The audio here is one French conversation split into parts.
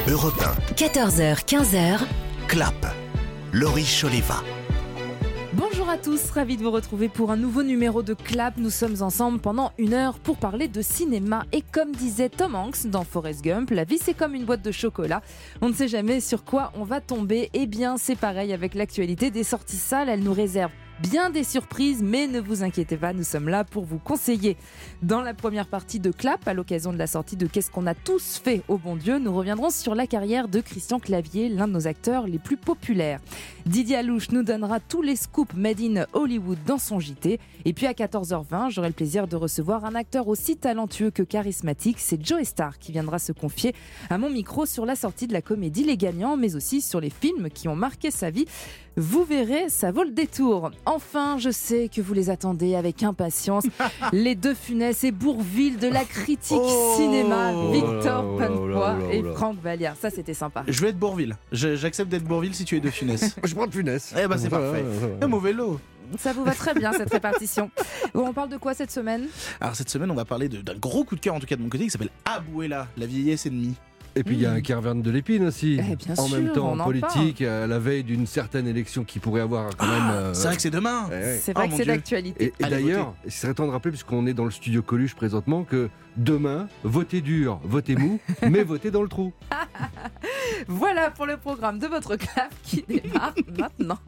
Europe 1. 14h-15h. Clap. Laurie Choleva. Bonjour à tous, ravi de vous retrouver pour un nouveau numéro de Clap. Nous sommes ensemble pendant 1 heure pour parler de cinéma. Et comme disait Tom Hanks dans Forrest Gump, la vie c'est comme une boîte de chocolat. On ne sait jamais sur quoi on va tomber. Eh bien c'est pareil avec l'actualité des sorties salles, elle nous réserve bien des surprises, mais ne vous inquiétez pas, nous sommes là pour vous conseiller. Dans la première partie de Clap, à l'occasion de la sortie de Qu'est-ce qu'on a tous fait au bon Dieu, nous reviendrons sur la carrière de Christian Clavier, l'un de nos acteurs les plus populaires. Didier Alouche nous donnera tous les scoops made in Hollywood dans son JT. Et puis à 14h20, j'aurai le plaisir de recevoir un acteur aussi talentueux que charismatique, c'est Joe Star qui viendra se confier à mon micro sur la sortie de la comédie Les Gagnants, mais aussi sur les films qui ont marqué sa vie. Vous verrez, ça vaut le détour. Enfin, je sais que vous les attendez avec impatience. Les deux Funès et Bourvil de la critique cinéma, Victor Panpoix et Franck Vallière. Ça, c'était sympa. Je vais être Bourvil. J'accepte d'être Bourvil si tu es de Funès. Je prends de Funès. Eh ben c'est parfait. Un mauvais lot. Ça vous va très bien cette répartition. On parle de quoi cette semaine ? Alors cette semaine, on va parler d'un gros coup de cœur en tout cas de mon côté qui s'appelle Abuela, la vieillesse ennemie. Et puis il y a un Kerverne de l'épine aussi. Bien en sûr, même temps, on en en politique, à la veille d'une certaine élection qui pourrait avoir quand même. C'est vrai que c'est demain. C'est vrai que mon c'est Dieu. d'actualité. Et Allez, d'ailleurs, il serait temps de rappeler, puisqu'on est dans le studio Coluche présentement, que demain, votez dur, votez mou, mais votez dans le trou. Voilà pour le programme de votre clap qui démarre maintenant.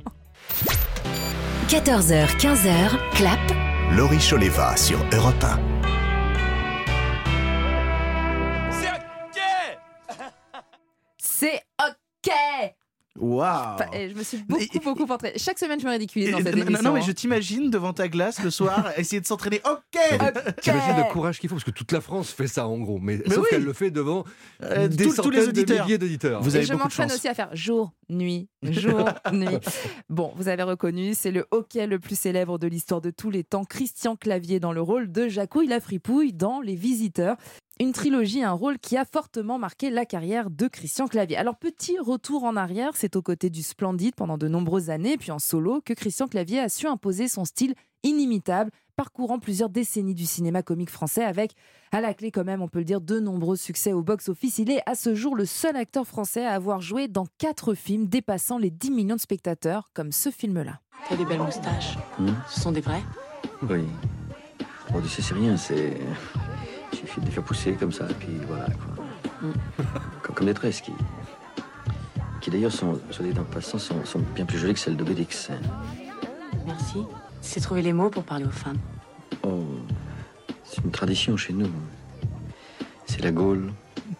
14h-15h. Clap. Laurie Choleva sur Europe 1. C'est OK. Waouh. Enfin, je me suis beaucoup entraînée. Chaque semaine, je me ridiculise dans cette émission. Non, mais je t'imagine devant ta glace le soir essayer de s'entraîner. Ok. T'imagines le courage qu'il faut, parce que toute la France fait ça en gros, mais sauf oui. qu'elle le fait devant des tous centaines les auditeurs. de milliers d'auditeurs. Vous Et avez je beaucoup de m'entraîne chance. aussi à faire jour, nuit, jour, nuit. Bon, vous avez reconnu, c'est le hockey le plus célèbre de l'histoire de tous les temps. Christian Clavier dans le rôle de Jacouille la fripouille dans Les Visiteurs. Une trilogie, un rôle qui a fortement marqué la carrière de Christian Clavier. Alors, petit retour en arrière, c'est aux côtés du Splendide pendant de nombreuses années, puis en solo, que Christian Clavier a su imposer son style inimitable, parcourant plusieurs décennies du cinéma comique français avec, à la clé quand même, on peut le dire, de nombreux succès au box-office. Il est à ce jour le seul acteur français à avoir joué dans 4 films dépassant les 10 millions de spectateurs, comme ce film-là. T'as des belles moustaches. Ce sont des vrais. Oui. Bon, tu sais, c'est rien, c'est. Il suffit de les faire pousser comme ça, et puis voilà, quoi. Comme des tresses qui d'ailleurs, soit dit en passant, sont bien plus jolies que celles d'Obélix. Merci. Tu sais trouver les mots pour parler aux femmes. Oh, c'est une tradition chez nous. C'est la Gaule.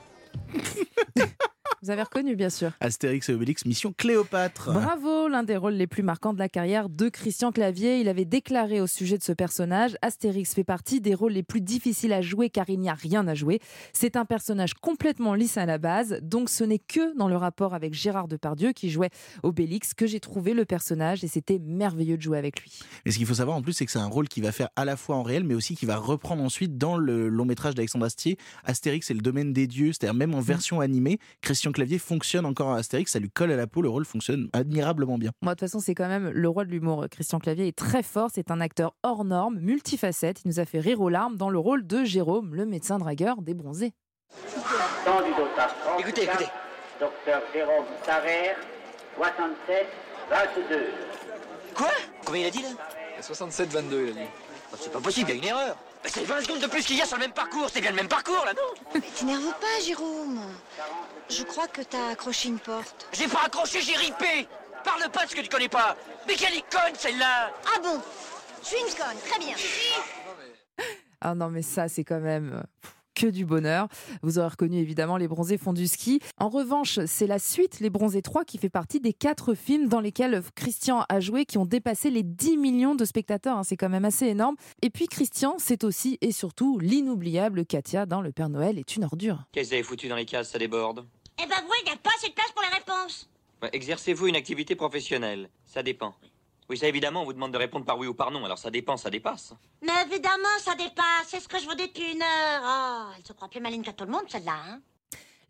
Vous avez reconnu, bien sûr. Astérix et Obélix, mission Cléopâtre. Bravo, l'un des rôles les plus marquants de la carrière de Christian Clavier. Il avait déclaré au sujet de ce personnage: Astérix fait partie des rôles les plus difficiles à jouer car il n'y a rien à jouer. C'est un personnage complètement lisse à la base, donc ce n'est que dans le rapport avec Gérard Depardieu qui jouait Obélix que j'ai trouvé le personnage et c'était merveilleux de jouer avec lui. Et ce qu'il faut savoir en plus, c'est que c'est un rôle qu'il va faire à la fois en réel, mais aussi qu'il va reprendre ensuite dans le long métrage d'Alexandre Astier. Astérix et le domaine des dieux, c'est-à-dire même en version animée, Christian Clavier fonctionne encore à Astérix, ça lui colle à la peau, le rôle fonctionne admirablement bien. Moi, de toute façon, c'est quand même le roi de l'humour. Christian Clavier est très fort, c'est un acteur hors norme, multifacette. Il nous a fait rire aux larmes dans le rôle de Jérôme, le médecin dragueur des bronzés. Écoutez. Docteur Jérôme Saver, 67, 22. Quoi? Combien il a dit là? 67-22 il a dit. Oh, c'est pas possible, il y a une erreur. Mais c'est 20 secondes de plus qu'il y a sur le même parcours, c'est bien le même parcours là, non? Mais t'énerve pas, Jérôme. Je crois que t'as accroché une porte. J'ai pas accroché, j'ai ripé. Parle pas de ce que tu connais pas. Mais quelle icône celle-là! Ah bon? Je suis une conne, très bien. Ah non, mais ça, c'est quand même que du bonheur. Vous aurez reconnu évidemment Les Bronzés font du ski. En revanche, c'est la suite, Les Bronzés 3, qui fait partie des 4 films dans lesquels Christian a joué, qui ont dépassé les 10 millions de spectateurs. C'est quand même assez énorme. Et puis Christian, c'est aussi et surtout l'inoubliable Katia dans Le Père Noël est une ordure. Qu'est-ce que vous avez foutu dans les cases, ça déborde? Eh ben, vous, il n'y a pas assez de place pour les réponses. Ouais, exercez-vous une activité professionnelle? Ça dépend. Oui, ça évidemment, on vous demande de répondre par oui ou par non, alors ça dépend, ça dépasse. Mais évidemment, ça dépasse. C'est ce que je vous dis depuis 1 heure. Oh, elle se croit plus maligne qu'à tout le monde, celle-là, hein.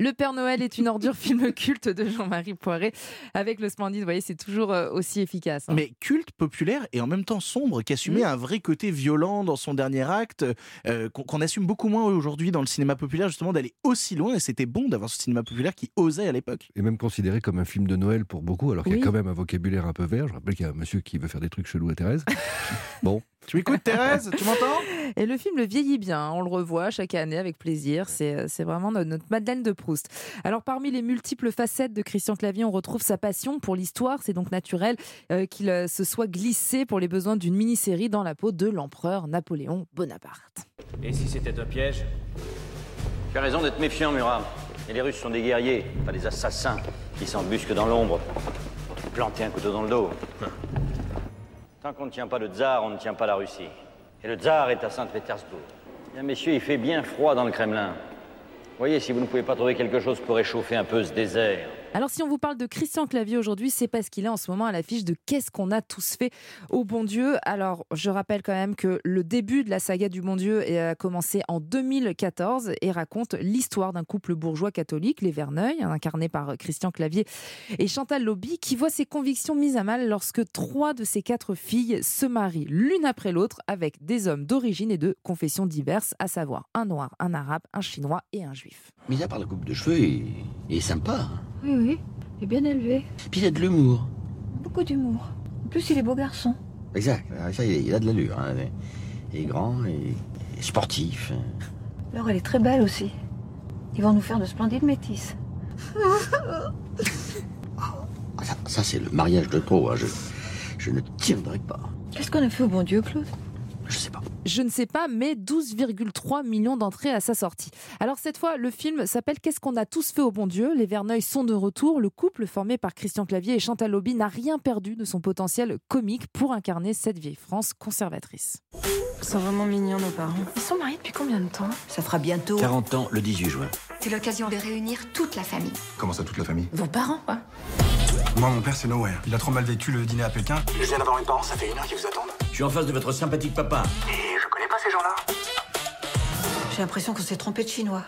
Le Père Noël est une ordure, film culte de Jean-Marie Poiret. Avec le Splendide, vous voyez, c'est toujours aussi efficace. Mais culte, populaire et en même temps sombre, qui assumait un vrai côté violent dans son dernier acte, qu'on assume beaucoup moins aujourd'hui dans le cinéma populaire, justement, d'aller aussi loin. Et c'était bon d'avoir ce cinéma populaire qui osait à l'époque. Et même considéré comme un film de Noël pour beaucoup, alors qu'il y a quand même un vocabulaire un peu vert. Je rappelle qu'il y a un monsieur qui veut faire des trucs chelous à Thérèse. Bon. Tu m'écoutes, Thérèse? Tu m'entends? Et le film vieillit bien, on le revoit chaque année avec plaisir, c'est vraiment notre Madeleine de Proust. Alors parmi les multiples facettes de Christian Clavier, on retrouve sa passion pour l'histoire, c'est donc naturel qu'il se soit glissé pour les besoins d'une mini-série dans la peau de l'empereur Napoléon Bonaparte. Et si c'était un piège? Tu as raison d'être méfiant, Murat. Et les Russes sont des guerriers, pas des assassins qui s'embusquent dans l'ombre pour te planter un couteau dans le dos. Tant qu'on ne tient pas le tsar, on ne tient pas la Russie. Et le tsar est à Saint-Pétersbourg. Bien, messieurs, il fait bien froid dans le Kremlin. Voyez si vous ne pouvez pas trouver quelque chose pour réchauffer un peu ce désert. Alors si on vous parle de Christian Clavier aujourd'hui, c'est parce qu'il est en ce moment à l'affiche de Qu'est-ce qu'on a tous fait au bon Dieu. Alors je rappelle quand même que le début de la saga du bon Dieu a commencé en 2014 et raconte l'histoire d'un couple bourgeois catholique, les Verneuil, incarné par Christian Clavier et Chantal Lauby, qui voit ses convictions mises à mal lorsque 3 de ses 4 filles se marient l'une après l'autre avec des hommes d'origine et de confessions diverses, à savoir un noir, un arabe, un chinois et un juif. Mis à part la coupe de cheveux, il est sympa. Oui, il est bien élevé. Puis il a de l'humour. Beaucoup d'humour. En plus, il est beau garçon. Exact, ça, il a de l'allure. Hein. Il est grand et sportif. Laure, elle est très belle aussi. Ils vont nous faire de splendides métisses. Ça c'est le mariage de trop. Hein. Je ne tiendrai pas. Qu'est-ce qu'on a fait au bon Dieu, Claude? Je sais pas. Je ne sais pas, mais 12,3 millions d'entrées à sa sortie. Alors cette fois, le film s'appelle Qu'est-ce qu'on a tous fait au bon Dieu? Les Verneuil sont de retour. Le couple formé par Christian Clavier et Chantal Lauby n'a rien perdu de son potentiel comique pour incarner cette vieille France conservatrice. Ils sont vraiment mignons, nos parents. Ils sont mariés depuis combien de temps? Ça fera bientôt 40 ans le 18 juin. C'est l'occasion de réunir toute la famille. Comment ça, toute la famille? Vos parents, quoi. Moi, mon père, c'est Nowhere. Il a trop mal vécu le dîner à Pékin. Je viens d'avoir une parent, ça fait 1 heure qu'ils vous attendent. Je suis en face de votre sympathique papa. Et je connais pas ces gens-là. J'ai l'impression qu'on s'est trompé de chinois.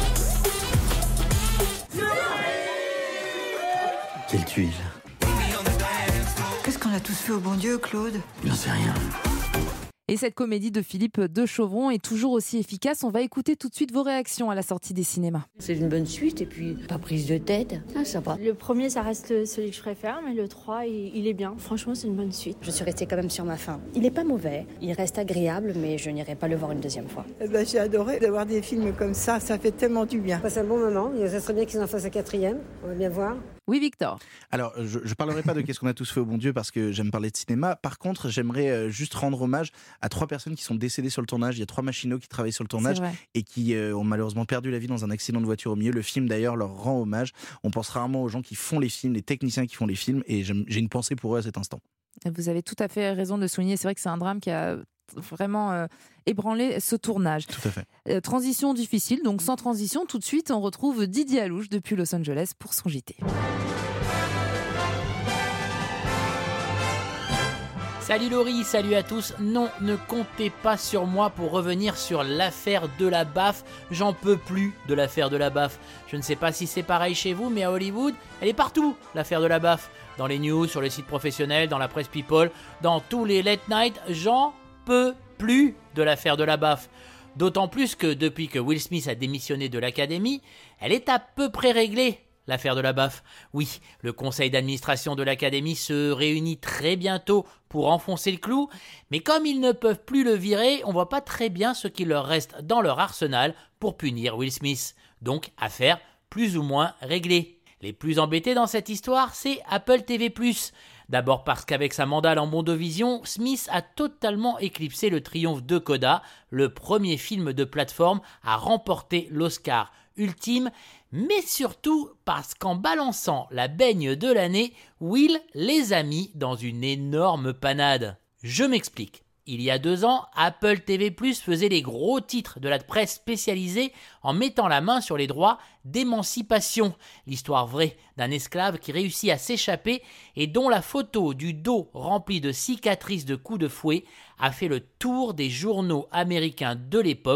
Quelle tuile. Qu'est-ce qu'on a tous fait au bon Dieu, Claude? J'en sais rien. Et cette comédie de Philippe de Chauvron est toujours aussi efficace. On va écouter tout de suite vos réactions à la sortie des cinémas. C'est une bonne suite et puis pas prise de tête. Ah, ça va. Le premier, ça reste celui que je préfère, mais le 3, il est bien. Franchement, c'est une bonne suite. Je suis restée quand même sur ma faim. Il n'est pas mauvais, il reste agréable, mais je n'irai pas le voir une deuxième fois. J'ai adoré d'avoir des films comme ça fait tellement du bien. C'est un bon moment, et ça serait bien qu'ils en fassent un 4e, on va bien voir. Oui, Victor. Alors, je ne parlerai pas de Qu'est-ce qu'on a tous fait au bon Dieu parce que j'aime parler de cinéma. Par contre, j'aimerais juste rendre hommage à 3 personnes qui sont décédées sur le tournage. Il y a 3 machinaux qui travaillent sur le tournage et qui ont malheureusement perdu la vie dans un accident de voiture au milieu. Le film, d'ailleurs, leur rend hommage. On pense rarement aux gens qui font les films, les techniciens qui font les films, et j'ai une pensée pour eux à cet instant. Vous avez tout à fait raison de souligner. C'est vrai que c'est un drame qui a vraiment ébranlé ce tournage. Tout à fait. Transition difficile, donc sans transition, tout de suite, on retrouve Didier Alouche depuis Los Angeles pour son JT. Salut Laurie, salut à tous. Non, ne comptez pas sur moi pour revenir sur l'affaire de la baffe. J'en peux plus de l'affaire de la baffe. Je ne sais pas si c'est pareil chez vous, mais à Hollywood, elle est partout, l'affaire de la baffe. Dans les news, sur les sites professionnels, dans la presse people, dans tous les late night, j'en peux plus de l'affaire de la baffe. D'autant plus que depuis que Will Smith a démissionné de l'Académie, elle est à peu près réglée. L'affaire de la baffe. Oui, le conseil d'administration de l'Académie se réunit très bientôt pour enfoncer le clou, mais comme ils ne peuvent plus le virer, on voit pas très bien ce qu'il leur reste dans leur arsenal pour punir Will Smith. Donc, affaire plus ou moins réglée. Les plus embêtés dans cette histoire, c'est Apple TV+. D'abord parce qu'avec sa mandale en Mondovision, Smith a totalement éclipsé le triomphe de Coda, le premier film de plateforme à remporter l'Oscar ultime, mais surtout parce qu'en balançant la baigne de l'année, Will les a mis dans une énorme panade. Je m'explique. Il y a 2 ans, Apple TV+ faisait les gros titres de la presse spécialisée en mettant la main sur les droits d'émancipation, l'histoire vraie d'un esclave qui réussit à s'échapper et dont la photo du dos rempli de cicatrices de coups de fouet a fait le tour des journaux américains de l'époque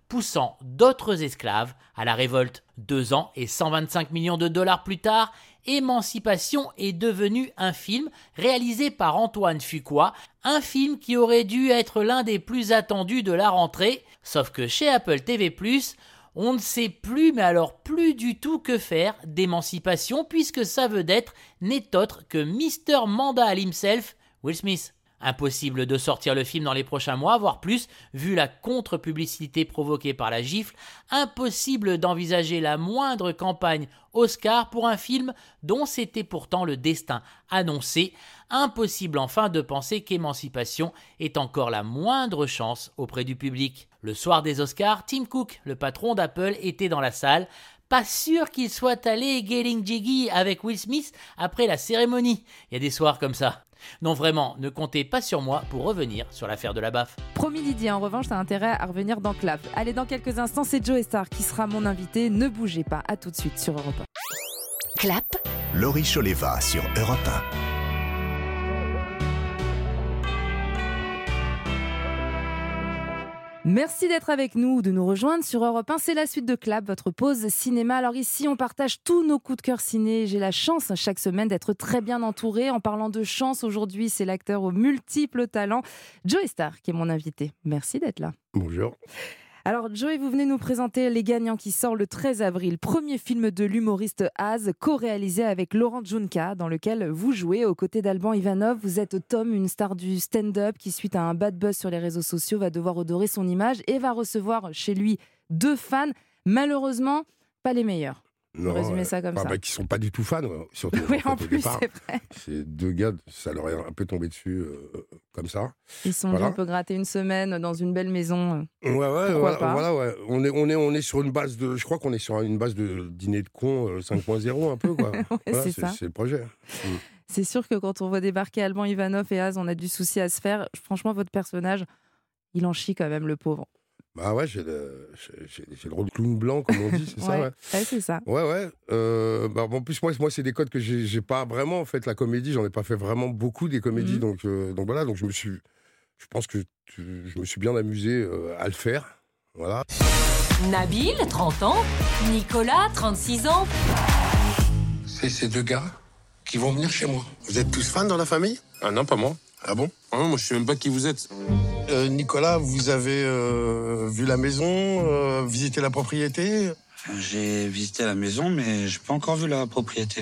poussant d'autres esclaves à la révolte. 2 ans et 125 millions de dollars plus tard, Émancipation est devenu un film réalisé par Antoine Fuqua, un film qui aurait dû être l'un des plus attendus de la rentrée, sauf que chez Apple TV+, on ne sait plus, mais alors plus du tout que faire d'Émancipation, puisque sa vedette n'est autre que Mr. Mandal himself, Will Smith. Impossible de sortir le film dans les prochains mois, voire plus, vu la contre-publicité provoquée par la gifle. Impossible d'envisager la moindre campagne Oscar pour un film dont c'était pourtant le destin annoncé. Impossible enfin de penser qu'Émancipation ait encore la moindre chance auprès du public. Le soir des Oscars, Tim Cook, le patron d'Apple, était dans la salle. Pas sûr qu'il soit allé getting jiggy avec Will Smith après la cérémonie. Il y a des soirs comme ça. Non, vraiment, ne comptez pas sur moi pour revenir sur l'affaire de la baffe. Promis Didier, en revanche, t'as intérêt à revenir dans Clap. Allez, dans quelques instants, c'est Joe Star qui sera mon invité. Ne bougez pas, à tout de suite sur Europe 1. Clap, Laurie Choleva sur Europe 1. Merci d'être avec nous ou de nous rejoindre sur Europe 1. C'est la suite de Clap, votre pause cinéma. Alors ici, on partage tous nos coups de cœur ciné. J'ai la chance chaque semaine d'être très bien entourée. En parlant de chance, aujourd'hui, c'est l'acteur aux multiples talents, Joe Star, qui est mon invité. Merci d'être là. Bonjour. Alors Joey, vous venez nous présenter Les Gagnants qui sort le 13 avril. Premier film de l'humoriste Az, co-réalisé avec Laurent Djounka, dans lequel vous jouez aux côtés d'Alban Ivanov. Vous êtes Tom, une star du stand-up qui, suite à un bad buzz sur les réseaux sociaux, va devoir redorer son image et va recevoir chez lui 2 fans, malheureusement pas les meilleurs. Non, résumer ça comme ça. Qui sont pas du tout fans, surtout oui, en plus, c'est vrai. C'est 2 gars, ça leur est un peu tombé dessus comme ça. Ils sont dit, on peut gratter une semaine dans une belle maison. Voilà. On est sur une base de, je crois qu'on est sur une base de dîner de cons 5.0 un peu quoi. Voilà, c'est le projet. C'est sûr que quand on voit débarquer Alban Ivanov et Az, on a du souci à se faire. Franchement, votre personnage, il en chie quand même, le pauvre. Bah ouais, j'ai le rôle de clown blanc, comme on dit, c'est ça, ouais. Ouais, c'est ça. Ouais. En plus, moi, c'est des codes que j'ai pas vraiment, en fait, la comédie, j'en ai pas fait vraiment beaucoup des comédies, donc voilà, donc je pense que je me suis bien amusé à le faire, voilà. Nabil, 30 ans, Nicolas, 36 ans. C'est ces 2 gars qui vont venir chez moi. Vous êtes tous fans dans la famille ? Ah non, pas moi. Ah bon ? Ah non, moi je sais même pas qui vous êtes. Nicolas, vous avez vu la maison, visité la propriété ? J'ai visité la maison, mais j'ai pas encore vu la propriété.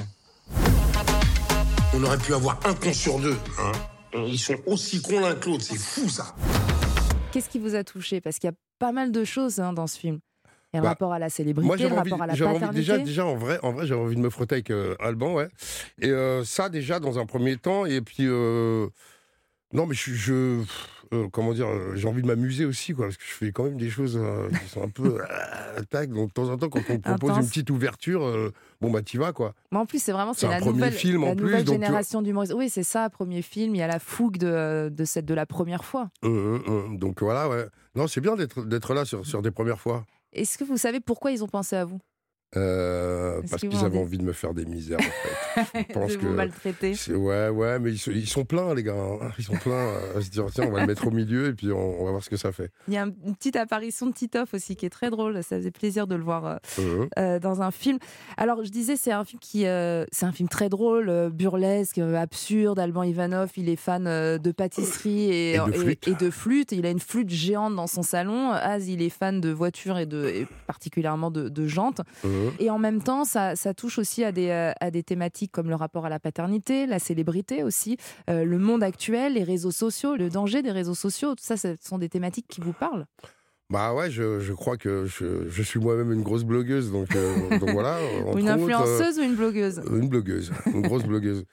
On aurait pu avoir un con sur 2. Hein. Ils sont aussi cons l'un que l'autre, c'est fou ça. Qu'est-ce qui vous a touché ? Parce qu'il y a pas mal de choses dans ce film. Il y a le rapport à la célébrité, le rapport à la paternité. Déjà en vrai, j'avais envie de me frotter avec Alban, ouais. Et ça, déjà, dans un premier temps. Et puis, non, mais comment dire, j'ai envie de m'amuser aussi, quoi, parce que je fais quand même des choses qui sont un peu tac. Donc, de temps en temps, quand on me propose une petite ouverture, t'y vas, quoi. Mais en plus, c'est la nouvelle génération d'humoristes. Oui, c'est ça, premier film. Il y a la fougue de la première fois. Donc, voilà, ouais. Non, c'est bien d'être là sur des premières fois. Est-ce que vous savez pourquoi ils ont pensé à vous ? Parce qu'ils avaient envie de me faire des misères, en fait. Je pense de vous maltraiter. Ouais, mais ils sont pleins, les gars. Hein. Ils sont pleins à se dire, tiens, on va le mettre au milieu et puis on va voir ce que ça fait. Il y a une petite apparition de Titoff aussi qui est très drôle. Ça faisait plaisir de le voir dans un film. Alors, je disais, c'est un film très drôle, burlesque, absurde. Alban Ivanov, il est fan de pâtisserie et de flûte. Il a une flûte géante dans son salon. Az, il est fan de voitures et particulièrement de jantes. Et en même temps, ça touche aussi à des thématiques comme le rapport à la paternité, la célébrité aussi, le monde actuel, les réseaux sociaux, le danger des réseaux sociaux. Tout ça, ce sont des thématiques qui vous parlent ? Bah ouais, je crois que je suis moi-même une grosse blogueuse, donc voilà. Une influenceuse ou une blogueuse ? Une blogueuse, une grosse blogueuse.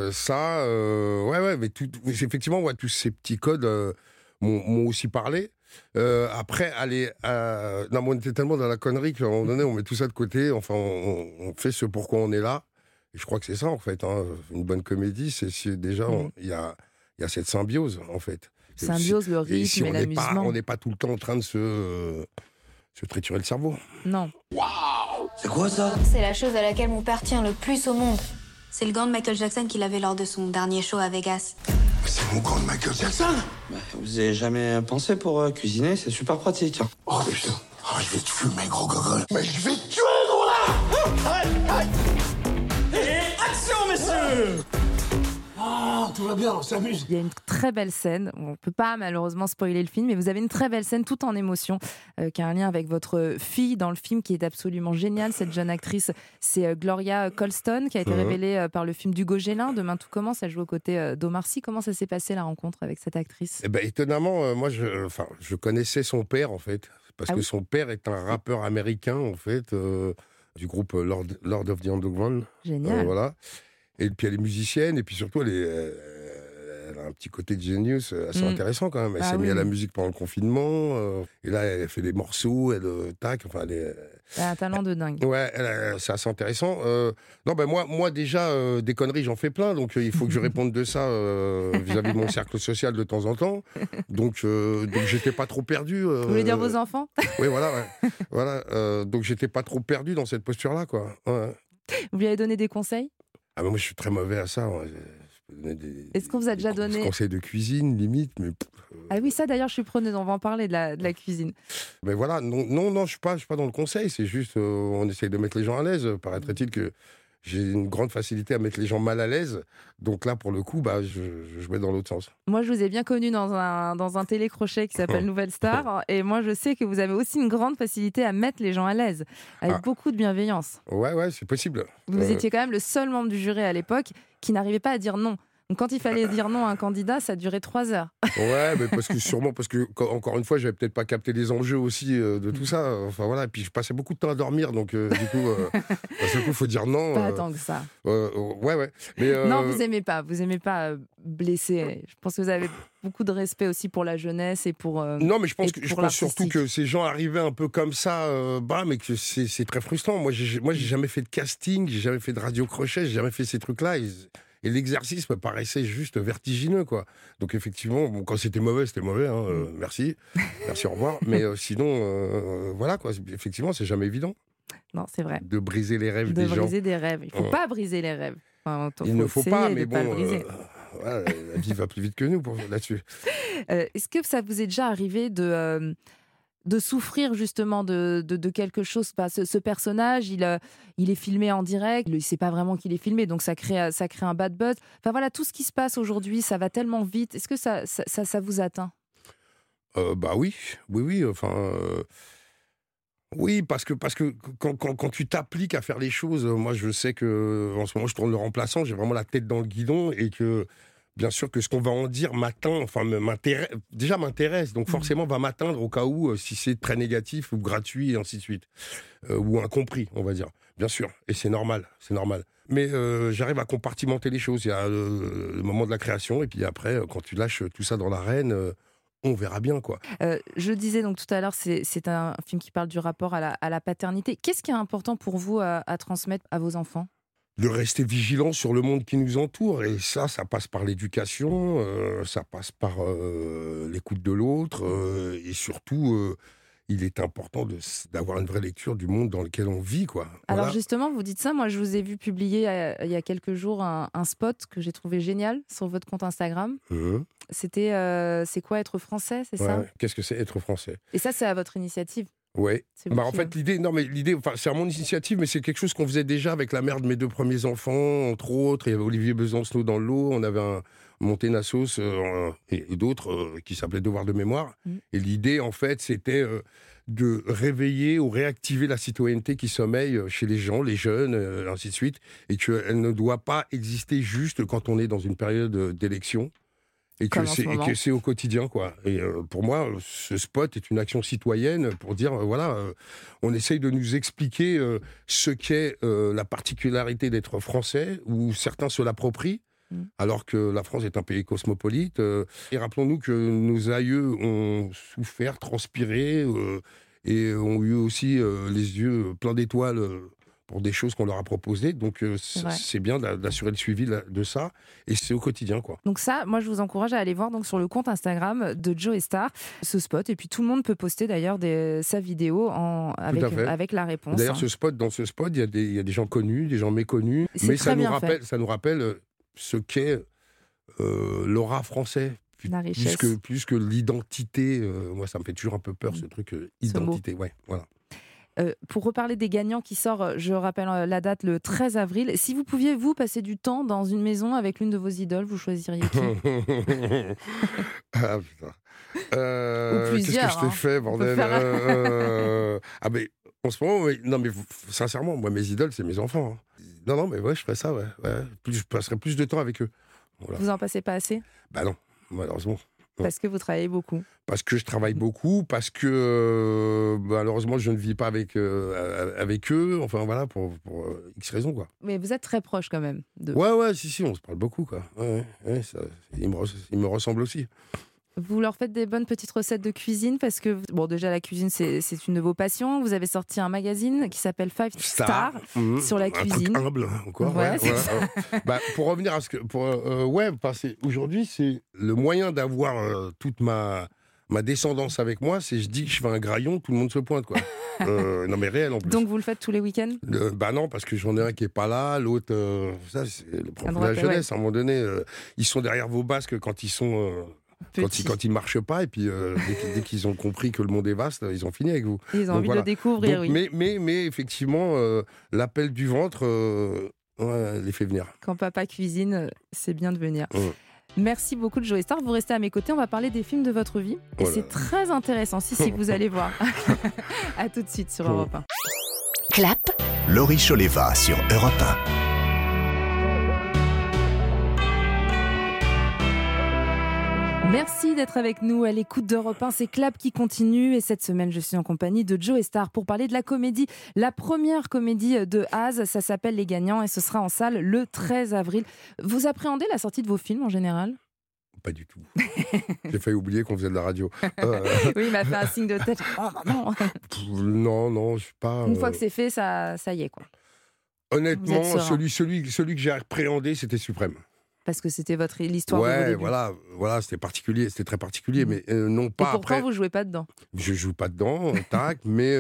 Mais effectivement, tous ces petits codes m'ont aussi parlé. Après, on était tellement dans la connerie qu'à un moment donné, on met tout ça de côté. Enfin, on fait ce pourquoi on est là. Et je crois que c'est ça, en fait. Hein. Une bonne comédie, c'est déjà, il y a cette symbiose, en fait. Symbiose, le rythme et l'amusement. On n'est pas tout le temps en train de se triturer le cerveau. Non. Waouh ! C'est quoi ça ? C'est la chose à laquelle mon père tient le plus au monde. C'est le gant de Michael Jackson qu'il avait lors de son dernier show à Vegas. C'est mon gant de Michael Jackson ? Vous avez jamais pensé pour cuisiner ? C'est super pratique. Oh putain. Oh, je vais te fumer, gros gogol. Mais je vais te tuer, gros là. Aïe. Action, messieurs. Oh, tout va bien, on s'amuse. Il y a une très belle scène, on ne peut pas malheureusement spoiler le film, mais vous avez une très belle scène tout en émotion, qui a un lien avec votre fille dans le film, qui est absolument géniale. Cette jeune actrice, c'est Gloria Colston, qui a été révélée par le film d'Hugo Gélin, Demain tout commence. Elle joue aux côtés d'Omar Sy. Comment ça s'est passé la rencontre avec cette actrice ? Eh ben, étonnamment, moi je connaissais son père en fait, parce que son père est un rappeur américain en fait, du groupe Lord of the Underground. Génial. Voilà. Et puis elle est musicienne, et puis surtout elle a un petit côté de genius assez intéressant quand même. Elle s'est mise à la musique pendant le confinement, et là elle fait des morceaux, elle a un talent de dingue. Ouais, c'est assez intéressant. Non, ben moi déjà, des conneries j'en fais plein, donc il faut que je réponde de ça vis-à-vis de mon cercle social de temps en temps. Donc j'étais pas trop perdu. Vous voulez dire vos enfants ? Oui, voilà. Donc j'étais pas trop perdu dans cette posture-là, quoi. Ouais. Vous lui avez donné des conseils ? Ah ben moi je suis très mauvais à ça. Est-ce qu'on vous a déjà donné des conseils de cuisine limite, mais ah oui, ça d'ailleurs je suis preneuse, on va en parler de la cuisine. Mais voilà, non, je suis pas dans le conseil, c'est juste on essaye de mettre les gens à l'aise. Paraîtrait-il que j'ai une grande facilité à mettre les gens mal à l'aise, donc là pour le coup je jouais dans l'autre sens. Moi je vous ai bien connu dans un télécrochet qui s'appelle Nouvelle Star, et moi je sais que vous avez aussi une grande facilité à mettre les gens à l'aise, avec beaucoup de bienveillance. Ouais, c'est possible. Vous étiez quand même le seul membre du jury à l'époque qui n'arrivait pas à dire non. Donc quand il fallait dire non à un candidat, ça durait 3 heures. Ouais, mais parce que encore une fois, j'avais peut-être pas capté les enjeux aussi de tout ça. Enfin voilà, et puis je passais beaucoup de temps à dormir, donc du coup, il faut dire non. Pas tant que ça. Ouais. Mais, non, vous aimez pas blesser. Je pense que vous avez beaucoup de respect aussi pour la jeunesse et pour. Non, mais je pense surtout que ces gens arrivaient un peu comme ça, mais que c'est très frustrant. Moi, j'ai jamais fait de casting, j'ai jamais fait de radio-crochet, j'ai jamais fait ces trucs-là. Et l'exercice me paraissait juste vertigineux, quoi. Donc effectivement, quand c'était mauvais, hein, merci, au revoir. Mais sinon, voilà, quoi. Effectivement, c'est jamais évident. Non, c'est vrai. De briser les rêves des gens. De briser des rêves. Il ne faut pas briser les rêves. Enfin, il ne faut pas, mais bon, voilà, la vie va plus vite que nous là-dessus. Est-ce que ça vous est déjà arrivé de souffrir justement de quelque chose? Ce personnage, il est filmé en direct, il ne sait pas vraiment qu'il est filmé, donc ça crée un bad buzz. Enfin voilà, tout ce qui se passe aujourd'hui, ça va tellement vite. Est-ce que ça vous atteint? Oui. Enfin, oui, parce que quand tu t'appliques à faire les choses, moi je sais que en ce moment je tourne le remplaçant, j'ai vraiment la tête dans le guidon, et que bien sûr que ce qu'on va en dire m'intéresse, donc forcément va m'atteindre au cas où, si c'est très négatif ou gratuit et ainsi de suite, ou incompris, on va dire, bien sûr, et c'est normal. Mais j'arrive à compartimenter les choses. Il y a le moment de la création, et puis après, quand tu lâches tout ça dans l'arène, on verra bien, quoi. Je disais donc tout à l'heure, c'est un film qui parle du rapport à la paternité. Qu'est-ce qui est important pour vous à transmettre à vos enfants? De rester vigilant sur le monde qui nous entoure, et ça passe par l'éducation, ça passe par l'écoute de l'autre, et surtout, il est important d'avoir une vraie lecture du monde dans lequel on vit, quoi. Voilà. Alors justement, vous dites ça, moi je vous ai vu publier il y a quelques jours un spot que j'ai trouvé génial sur votre compte Instagram. C'était c'est quoi être français, c'est ça? Qu'est-ce que c'est être français? Et ça, c'est à votre initiative? Ouais. En fait, l'idée, c'est à mon initiative, mais c'est quelque chose qu'on faisait déjà avec la mère de mes 2 premiers enfants, entre autres. Il y avait Olivier Besancenot dans le lot, on avait monté Nassos et d'autres qui s'appelaient Devoir de mémoire. Et l'idée, en fait, c'était de réveiller ou réactiver la citoyenneté qui sommeille chez les gens, les jeunes, ainsi de suite, et qu'elle ne doit pas exister juste quand on est dans une période d'élection. Et que c'est au quotidien, quoi. Et pour moi, ce spot est une action citoyenne pour dire, on essaye de nous expliquer ce qu'est la particularité d'être français, où certains se l'approprient, alors que la France est un pays cosmopolite. Et rappelons-nous que nos aïeux ont souffert, transpiré, et ont eu aussi les yeux pleins d'étoiles pour des choses qu'on leur a proposées. Donc c'est bien d'assurer le suivi de ça, et c'est au quotidien, quoi. Donc ça, moi je vous encourage à aller voir donc sur le compte Instagram de Joe Star ce spot, et puis tout le monde peut poster d'ailleurs sa vidéo avec la réponse. D'ailleurs dans ce spot, il y a des gens connus, des gens méconnus, mais ça nous rappelle ce qu'est l'aura français, La richesse. Plus que l'identité, moi ça me fait toujours un peu peur ce truc identité. Ouais, voilà. Pour reparler des gagnants qui sort, je rappelle la date, le 13 avril. Si vous pouviez, vous, passer du temps dans une maison avec l'une de vos idoles, vous choisiriez qui? Ah putain. Ou plusieurs. Qu'est-ce que je t'ai fait, bordel Ah mais en ce moment, non mais sincèrement, moi mes idoles, c'est mes enfants. Hein. Non, mais ouais, je ferais ça, ouais. Je passerais plus de temps avec eux. Voilà. Vous en passez pas assez? Bah non, malheureusement. Non. Parce que vous travaillez beaucoup. Parce que je travaille beaucoup, parce que malheureusement je ne vis pas avec eux, enfin voilà, pour X raisons quoi. Mais vous êtes très proche quand même. Ouais, si, on se parle beaucoup quoi. Ouais, ils me ressemblent aussi. Vous leur faites des bonnes petites recettes de cuisine parce que, bon, déjà la cuisine c'est une de vos passions. Vous avez sorti un magazine qui s'appelle 5 Star sur la cuisine. Un truc humble encore. Ouais, pour revenir à ce que, aujourd'hui c'est le moyen d'avoir toute ma descendance avec moi, c'est je dis que je fais un graillon, tout le monde se pointe quoi. Non mais réel en plus. Donc vous le faites tous les week-ends? Bah non, parce que j'en ai un qui est pas là, l'autre, ça c'est le problème de la jeunesse. À un moment donné, ils sont derrière vos basques quand ils sont quand ils marchent pas, et puis dès qu'ils ont compris que le monde est vaste, ils ont fini avec vous. Ils ont envie de découvrir. Donc, oui. Mais effectivement, l'appel du ventre les fait venir. Quand papa cuisine, c'est bien de venir. Merci beaucoup de Joey Star. Vous restez à mes côtés, on va parler des films de votre vie. Et c'est très intéressant, si vous allez voir. À tout de suite sur Europe 1. Clap. Laurie Choleva sur Europe 1. Merci d'être avec nous à l'écoute d'Europe 1. C'est Clap qui continue et cette semaine, je suis en compagnie de Joey Star pour parler de la comédie. La première comédie de Az, ça s'appelle Les Gagnants et ce sera en salle le 13 avril. Vous appréhendez la sortie de vos films en général ? Pas du tout. J'ai failli oublier qu'on faisait de la radio. Oui, il m'a fait un signe de tête. Oh, non, je suis pas... Une fois que c'est fait, ça y est quoi. Honnêtement, celui que j'ai appréhendé, c'était Suprême. Parce que c'était l'histoire de vos débuts. Voilà, c'était particulier, c'était très particulier, mais non pas. Et pourtant, vous jouez pas dedans. Je joue pas dedans, tac, mais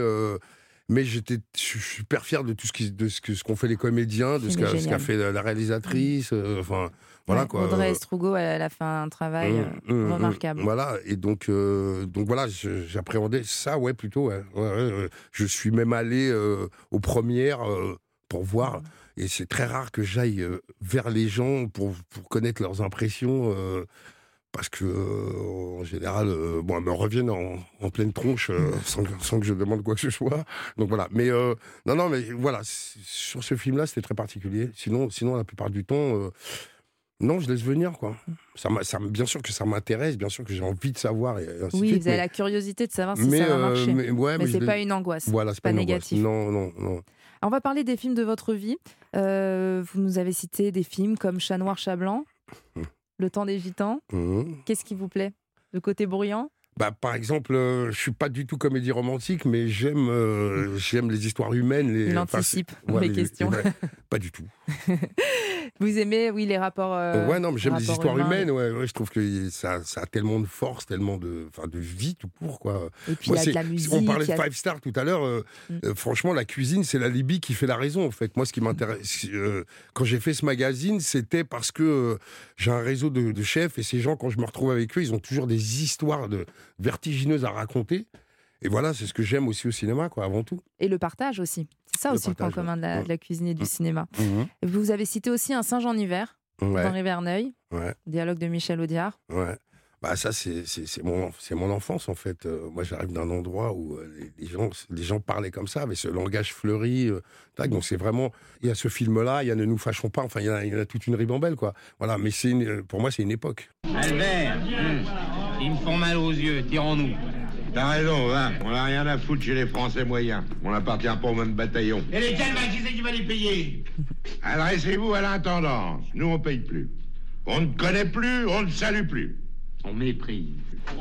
je suis super fier de tout ce qu'ont fait les comédiens, de ce qu'a fait la réalisatrice, enfin voilà quoi. Audrey Estrugo, elle a fait un travail remarquable. Voilà, et donc voilà, j'appréhendais ça, plutôt. Je suis même allé aux premières pour voir. Et c'est très rare que j'aille vers les gens pour connaître leurs impressions, parce que en général, elles me reviennent en pleine tronche sans que je demande quoi que ce soit. Donc voilà. Mais non, mais voilà, sur ce film-là, c'était très particulier. Sinon, la plupart du temps, non, je laisse venir quoi. Bien sûr que ça m'intéresse, bien sûr que j'ai envie de savoir. Et ainsi de suite, vous avez la curiosité de savoir si ça va marcher. Mais c'est pas une angoisse. Voilà, c'est pas négatif. Non. On va parler des films de votre vie. Vous nous avez cité des films comme Chat noir, chat blanc, Le temps des gitans. Qu'est-ce qui vous plaît? Le côté bruyant? Par exemple, je suis pas du tout comédie romantique, mais j'aime les histoires humaines. Il anticipe les questions. Pas du tout. Vous aimez, les rapports. Non, mais j'aime les histoires humaines. Je trouve que ça a tellement de force, tellement de vie tout court, quoi. Et puis il y a de la musique. On parlait de 5 Star tout à l'heure. Franchement, la cuisine, c'est l'alibi qui fait la raison. En fait, moi, ce qui m'intéresse, quand j'ai fait ce magazine, c'était parce que j'ai un réseau de chefs et ces gens, quand je me retrouve avec eux, ils ont toujours des histoires vertigineuses à raconter. Et voilà, c'est ce que j'aime aussi au cinéma, quoi, avant tout. Et le partage aussi. C'est ça aussi le point commun de la cuisine et du cinéma. Vous avez cité aussi Un singe en hiver, d'Henri Verneuil, dialogue de Michel Audiard. Ça, c'est mon enfance, en fait. Moi, j'arrive d'un endroit où les gens parlaient comme ça, avec ce langage fleuri. Donc, c'est vraiment... Il y a ce film-là, il y a Ne nous fâchons pas, enfin, il y en a toute une ribambelle, quoi. Voilà, mais pour moi, c'est une époque. Albert, ils me font mal aux yeux, tirons-nous. T'as raison, hein. On n'a rien à foutre chez les Français moyens. On n'appartient pas au même bataillon. Et lesquels, qui c'est qui va les payer? Adressez-vous à l'intendance. Nous, on paye plus. On ne connaît plus, on ne salue plus. On méprise.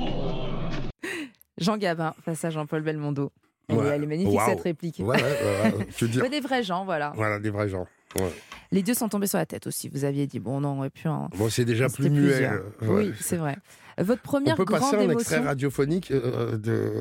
Jean Gabin, face à Jean-Paul Belmondo. Elle est magnifique, cette réplique. Des vrais gens, voilà. Voilà, des vrais gens. Ouais. Les dieux sont tombés sur la tête aussi. Vous aviez dit, on aurait pu... c'est déjà plus muet. Oui, c'est vrai. Votre première grande émotion... On peut passer un extrait radiophonique de...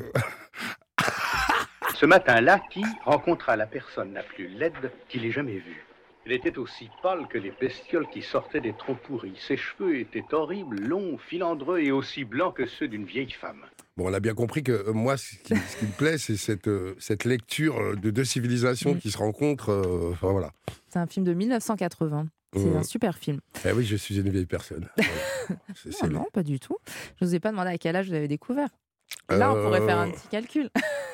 Ce matin-là, qui rencontra la personne la plus laide qu'il ait jamais vue. Il était aussi pâle que les bestioles qui sortaient des troncs pourris. Ses cheveux étaient horribles, longs, filandreux et aussi blancs que ceux d'une vieille femme. Bon, on a bien compris que moi, ce qui me plaît, c'est cette lecture de deux civilisations qui se rencontrent. Enfin, voilà. C'est un film de 1980. C'est un super film. Eh oui, je suis une vieille personne. Non, pas du tout. Je ne vous ai pas demandé à quel âge vous avez découvert. Là, on pourrait faire un petit calcul.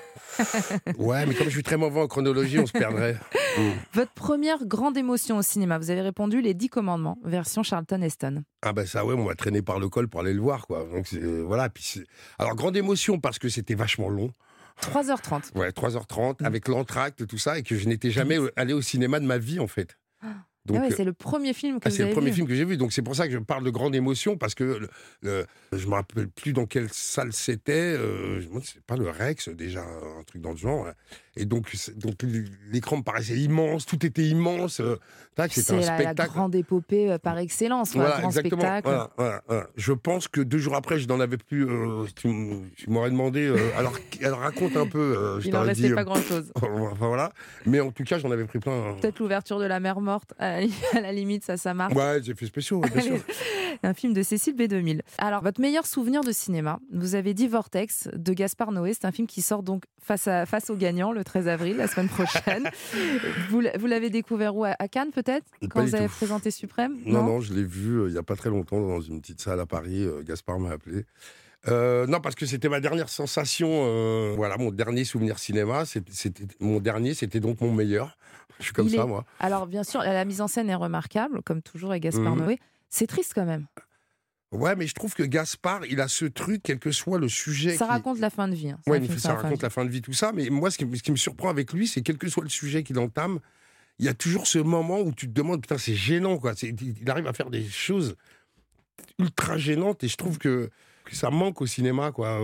Ouais, mais comme je suis très mauvais en chronologie, on se perdrait. Votre première grande émotion au cinéma, vous avez répondu Les 10 commandements, version Charlton Heston. Ah ben ça, ouais, on m'a traîné par le col pour aller le voir, quoi. Donc voilà. Puis alors, grande émotion parce que c'était vachement long. 3h30. Ouais, 3h30, avec l'entracte, tout ça, et que je n'étais jamais allé au cinéma de ma vie, en fait. Donc, c'est le premier film que vous avez vu. C'est le premier film que j'ai vu, donc c'est pour ça que je parle de grande émotion, parce que je me rappelle plus dans quelle salle c'était, c'est pas le Rex, déjà, un truc dans le genre, et donc l'écran me paraissait immense, tout était immense, c'était un spectacle. La grande épopée par excellence, voilà, un grand exactement, spectacle. Voilà. Je pense que 2 jours après, je n'en avais plus, tu m'aurais demandé, alors raconte un peu, je il n'en t'aurais restait dit, pas grand-chose. Enfin, voilà, mais en tout cas, j'en avais pris plein. Peut-être l'ouverture de La Mer Morte, à la limite, ça marche. Ouais, j'ai fait spéciaux, bien sûr. Un film de Cécile B2000. Alors, votre meilleur souvenir de cinéma, vous avez dit Vortex de Gaspard Noé. C'est un film qui sort donc face aux gagnants le 13 avril, la semaine prochaine. Vous l'avez découvert où, à Cannes peut-être, quand vous avez présenté Suprême? Non, je l'ai vu il n'y a pas très longtemps dans une petite salle à Paris. Gaspard m'a appelé. Non, parce que c'était ma dernière sensation. Voilà, mon dernier souvenir cinéma. C'était donc mon meilleur. Je suis comme ça, moi. Alors, bien sûr, la mise en scène est remarquable, comme toujours avec Gaspard Noé. C'est triste quand même. Ouais, mais je trouve que Gaspard, il a ce truc, quel que soit le sujet. Ça raconte la fin de vie. Ouais, ça raconte la fin de vie, tout ça. Mais moi, ce qui me surprend avec lui, c'est quel que soit le sujet qu'il entame, il y a toujours ce moment où tu te demandes, putain, c'est gênant, quoi. Il arrive à faire des choses ultra gênantes, et je trouve que ça manque au cinéma, quoi.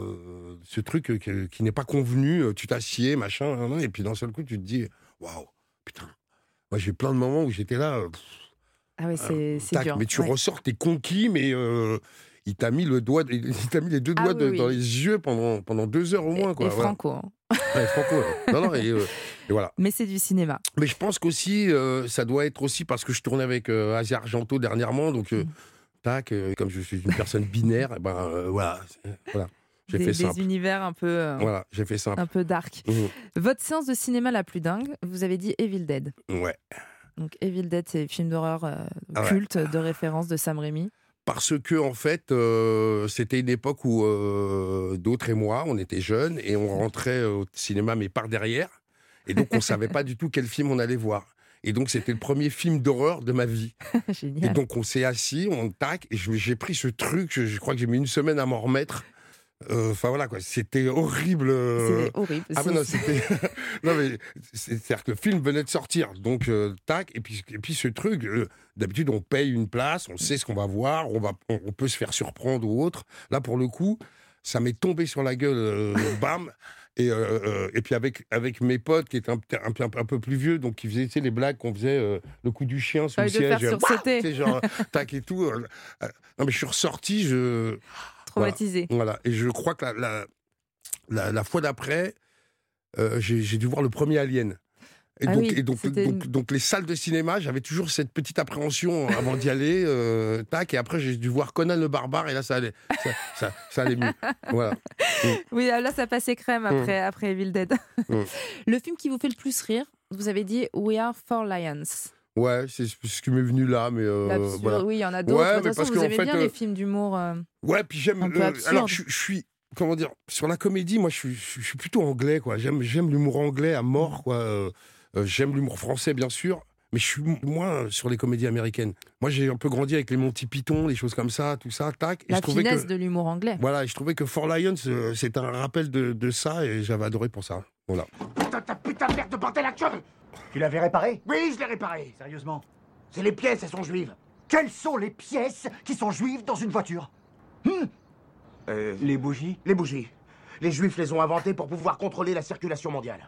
Ce truc qui n'est pas convenu, tu t'assieds, machin, et puis d'un seul coup, tu te dis, waouh, putain. Moi, j'ai plein de moments où j'étais là. Ah ouais, c'est dur. Mais tu ressors, t'es conquis, mais il t'a mis les 2 doigts dans les yeux pendant 2 heures au moins, quoi. Et Franco. Hein. Ouais, Franco. Non, et voilà. Mais c'est du cinéma. Mais je pense qu'aussi, ça doit être aussi parce que je tournais avec Asia Argento dernièrement, donc comme je suis une personne binaire, voilà. J'ai fait simple. Des univers un peu. Voilà, j'ai fait simple. Un peu dark. Votre séance de cinéma la plus dingue, vous avez dit Evil Dead. Ouais. Donc Evil Dead, c'est le film d'horreur culte de référence de Sam Raimi. Parce que, en fait, c'était une époque où d'autres et moi, on était jeunes et on rentrait au cinéma, mais par derrière. Et donc, on ne savait pas du tout quel film on allait voir. Et donc, c'était le premier film d'horreur de ma vie. Génial. Et donc, on s'est assis, et j'ai pris ce truc, je crois que j'ai mis 1 semaine à m'en remettre. Enfin voilà quoi, c'était horrible. C'était horrible. Ah mais non, c'était. Non mais c'est-à-dire que le film venait de sortir, donc tac, et puis ce truc. D'habitude, on paye une place, on sait ce qu'on va voir, on peut se faire surprendre ou autre. Là, pour le coup, ça m'est tombé sur la gueule, bam. Et puis avec mes potes qui étaient un peu plus vieux, donc qui faisaient les blagues qu'on faisait, le coup du chien sous le siège, genre tac et tout. Non mais je suis ressorti, traumatisé. Voilà. Et je crois que la fois d'après, j'ai dû voir le premier Alien. Et donc les salles de cinéma, j'avais toujours cette petite appréhension avant d'y aller, tac, et après j'ai dû voir Conan le Barbare, et là ça allait mieux. Voilà. Oui, là ça passait crème après Evil Dead. Le film qui vous fait le plus rire, vous avez dit We Are Four Lions. Ouais, c'est ce qui m'est venu là, mais voilà. Oui, il y en a d'autres. Ouais, de toute façon, vous aimez bien les films d'humour. Ouais, puis j'aime. Alors, je suis, comment dire, sur la comédie, moi, je suis plutôt anglais, quoi. J'aime l'humour anglais à mort, quoi. J'aime l'humour français, bien sûr, mais je suis moins sur les comédies américaines. Moi, j'ai un peu grandi avec les Monty Python, les choses comme ça, tout ça, tac. La finesse de l'humour anglais. Voilà, et je trouvais que Four Lions, c'est un rappel de ça, et j'avais adoré pour ça. Voilà. Putain de merde de bordel à queue! Tu l'avais réparé? Oui, je l'ai réparé. Sérieusement? C'est les pièces, elles sont juives. Quelles sont les pièces qui sont juives dans une voiture? Les bougies? Les bougies. Les juifs les ont inventées pour pouvoir contrôler la circulation mondiale.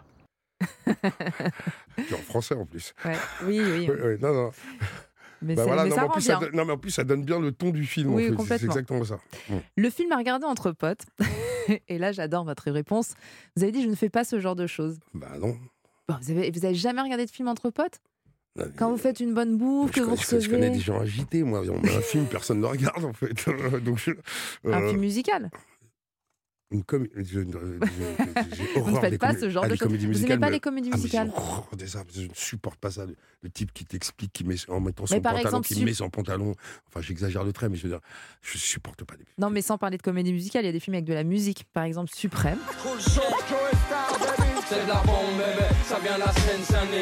En français en plus. Ouais. Oui. Non. Mais, voilà, ça rend bien. Mais en plus, ça donne bien le ton du film. Oui, en fait. complètement. C'est exactement ça. Le film à regarder entre potes. Et là, j'adore votre réponse. Vous avez dit, je ne fais pas ce genre de choses. Bah non. Bon, vous avez jamais regardé de film entre potes? Quand vous faites une bonne bouffe, que vous recevez... Je connais des gens agités, moi. On met un film, personne ne regarde, en fait. Donc, un film musical. Une comédie. Vous ne faites pas ce genre de choses. Vous n'aimez pas les comédies musicales? Je ne supporte pas ça. Le type qui t'explique, qui met en mettant son pantalon, qui met son pantalon. Enfin, j'exagère le trait, mais je veux dire, je ne supporte pas les films. Non, mais sans parler de comédie musicale, il y a des films avec de la musique. Par exemple, Suprême. C'est de la bombe, bébé. Ça vient la Seine-Saint-Denis.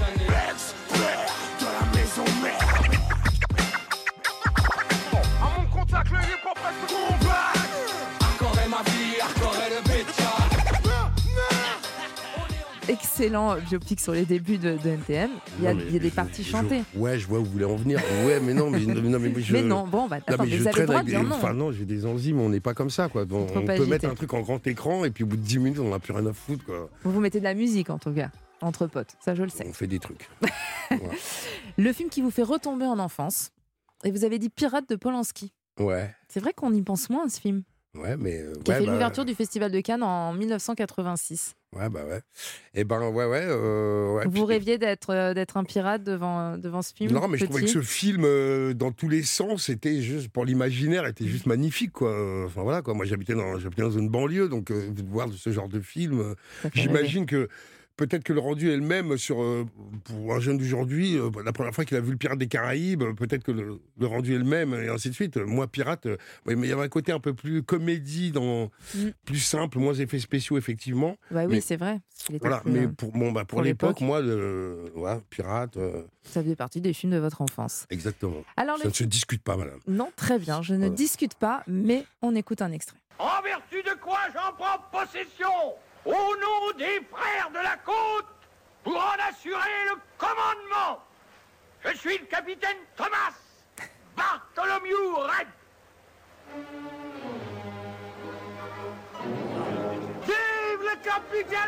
De la maison mère. À mon contact, le hip-hop reste combat. Excellent biopic sur les débuts de NTM. Il y a des parties chantées. Ouais, je vois où vous voulez en venir. Ouais, mais non, mais mais non, bon, bah, attends, mais vous avez le droit de dire non. Enfin non, j'ai des enzymes, on n'est pas comme ça, quoi. On peut mettre un truc en grand écran et puis au bout de 10 minutes, on n'a plus rien à foutre, quoi. Vous mettez de la musique, en tout cas, entre potes. Ça, je le sais. On fait des trucs. Voilà. Le film qui vous fait retomber en enfance. Et vous avez dit Pirates de Polanski. Ouais. C'est vrai qu'on y pense moins à ce film. Ouais, mais. Qui a fait l'ouverture du Festival de Cannes en 1986. Ouais, bah ouais. Et ben, ouais. Vous rêviez d'être un pirate devant ce film? Non, mais je trouvais que ce film, dans tous les sens, était juste, pour l'imaginaire, était juste magnifique, quoi. Enfin voilà, quoi. Moi, j'habitais dans une banlieue, donc voir ce genre de film, j'imagine que. Peut-être que le rendu est le même pour un jeune d'aujourd'hui. La première fois qu'il a vu le Pirate des Caraïbes, peut-être que le rendu est le même, et ainsi de suite. Moi, Pirate, mais il y avait un côté un peu plus comédie, plus simple, moins effets spéciaux, effectivement. Bah oui, c'est vrai. Voilà, mais pour l'époque, moi, Pirate... Ça faisait partie des films de votre enfance. Exactement. Alors, ça ne se discute pas, madame. Non, très bien, je ne discute pas, mais on écoute un extrait. En vertu de quoi j'en prends possession au nom des frères de la côte, pour en assurer le commandement. Je suis le capitaine Thomas Bartholomew Red. Vive le capitaine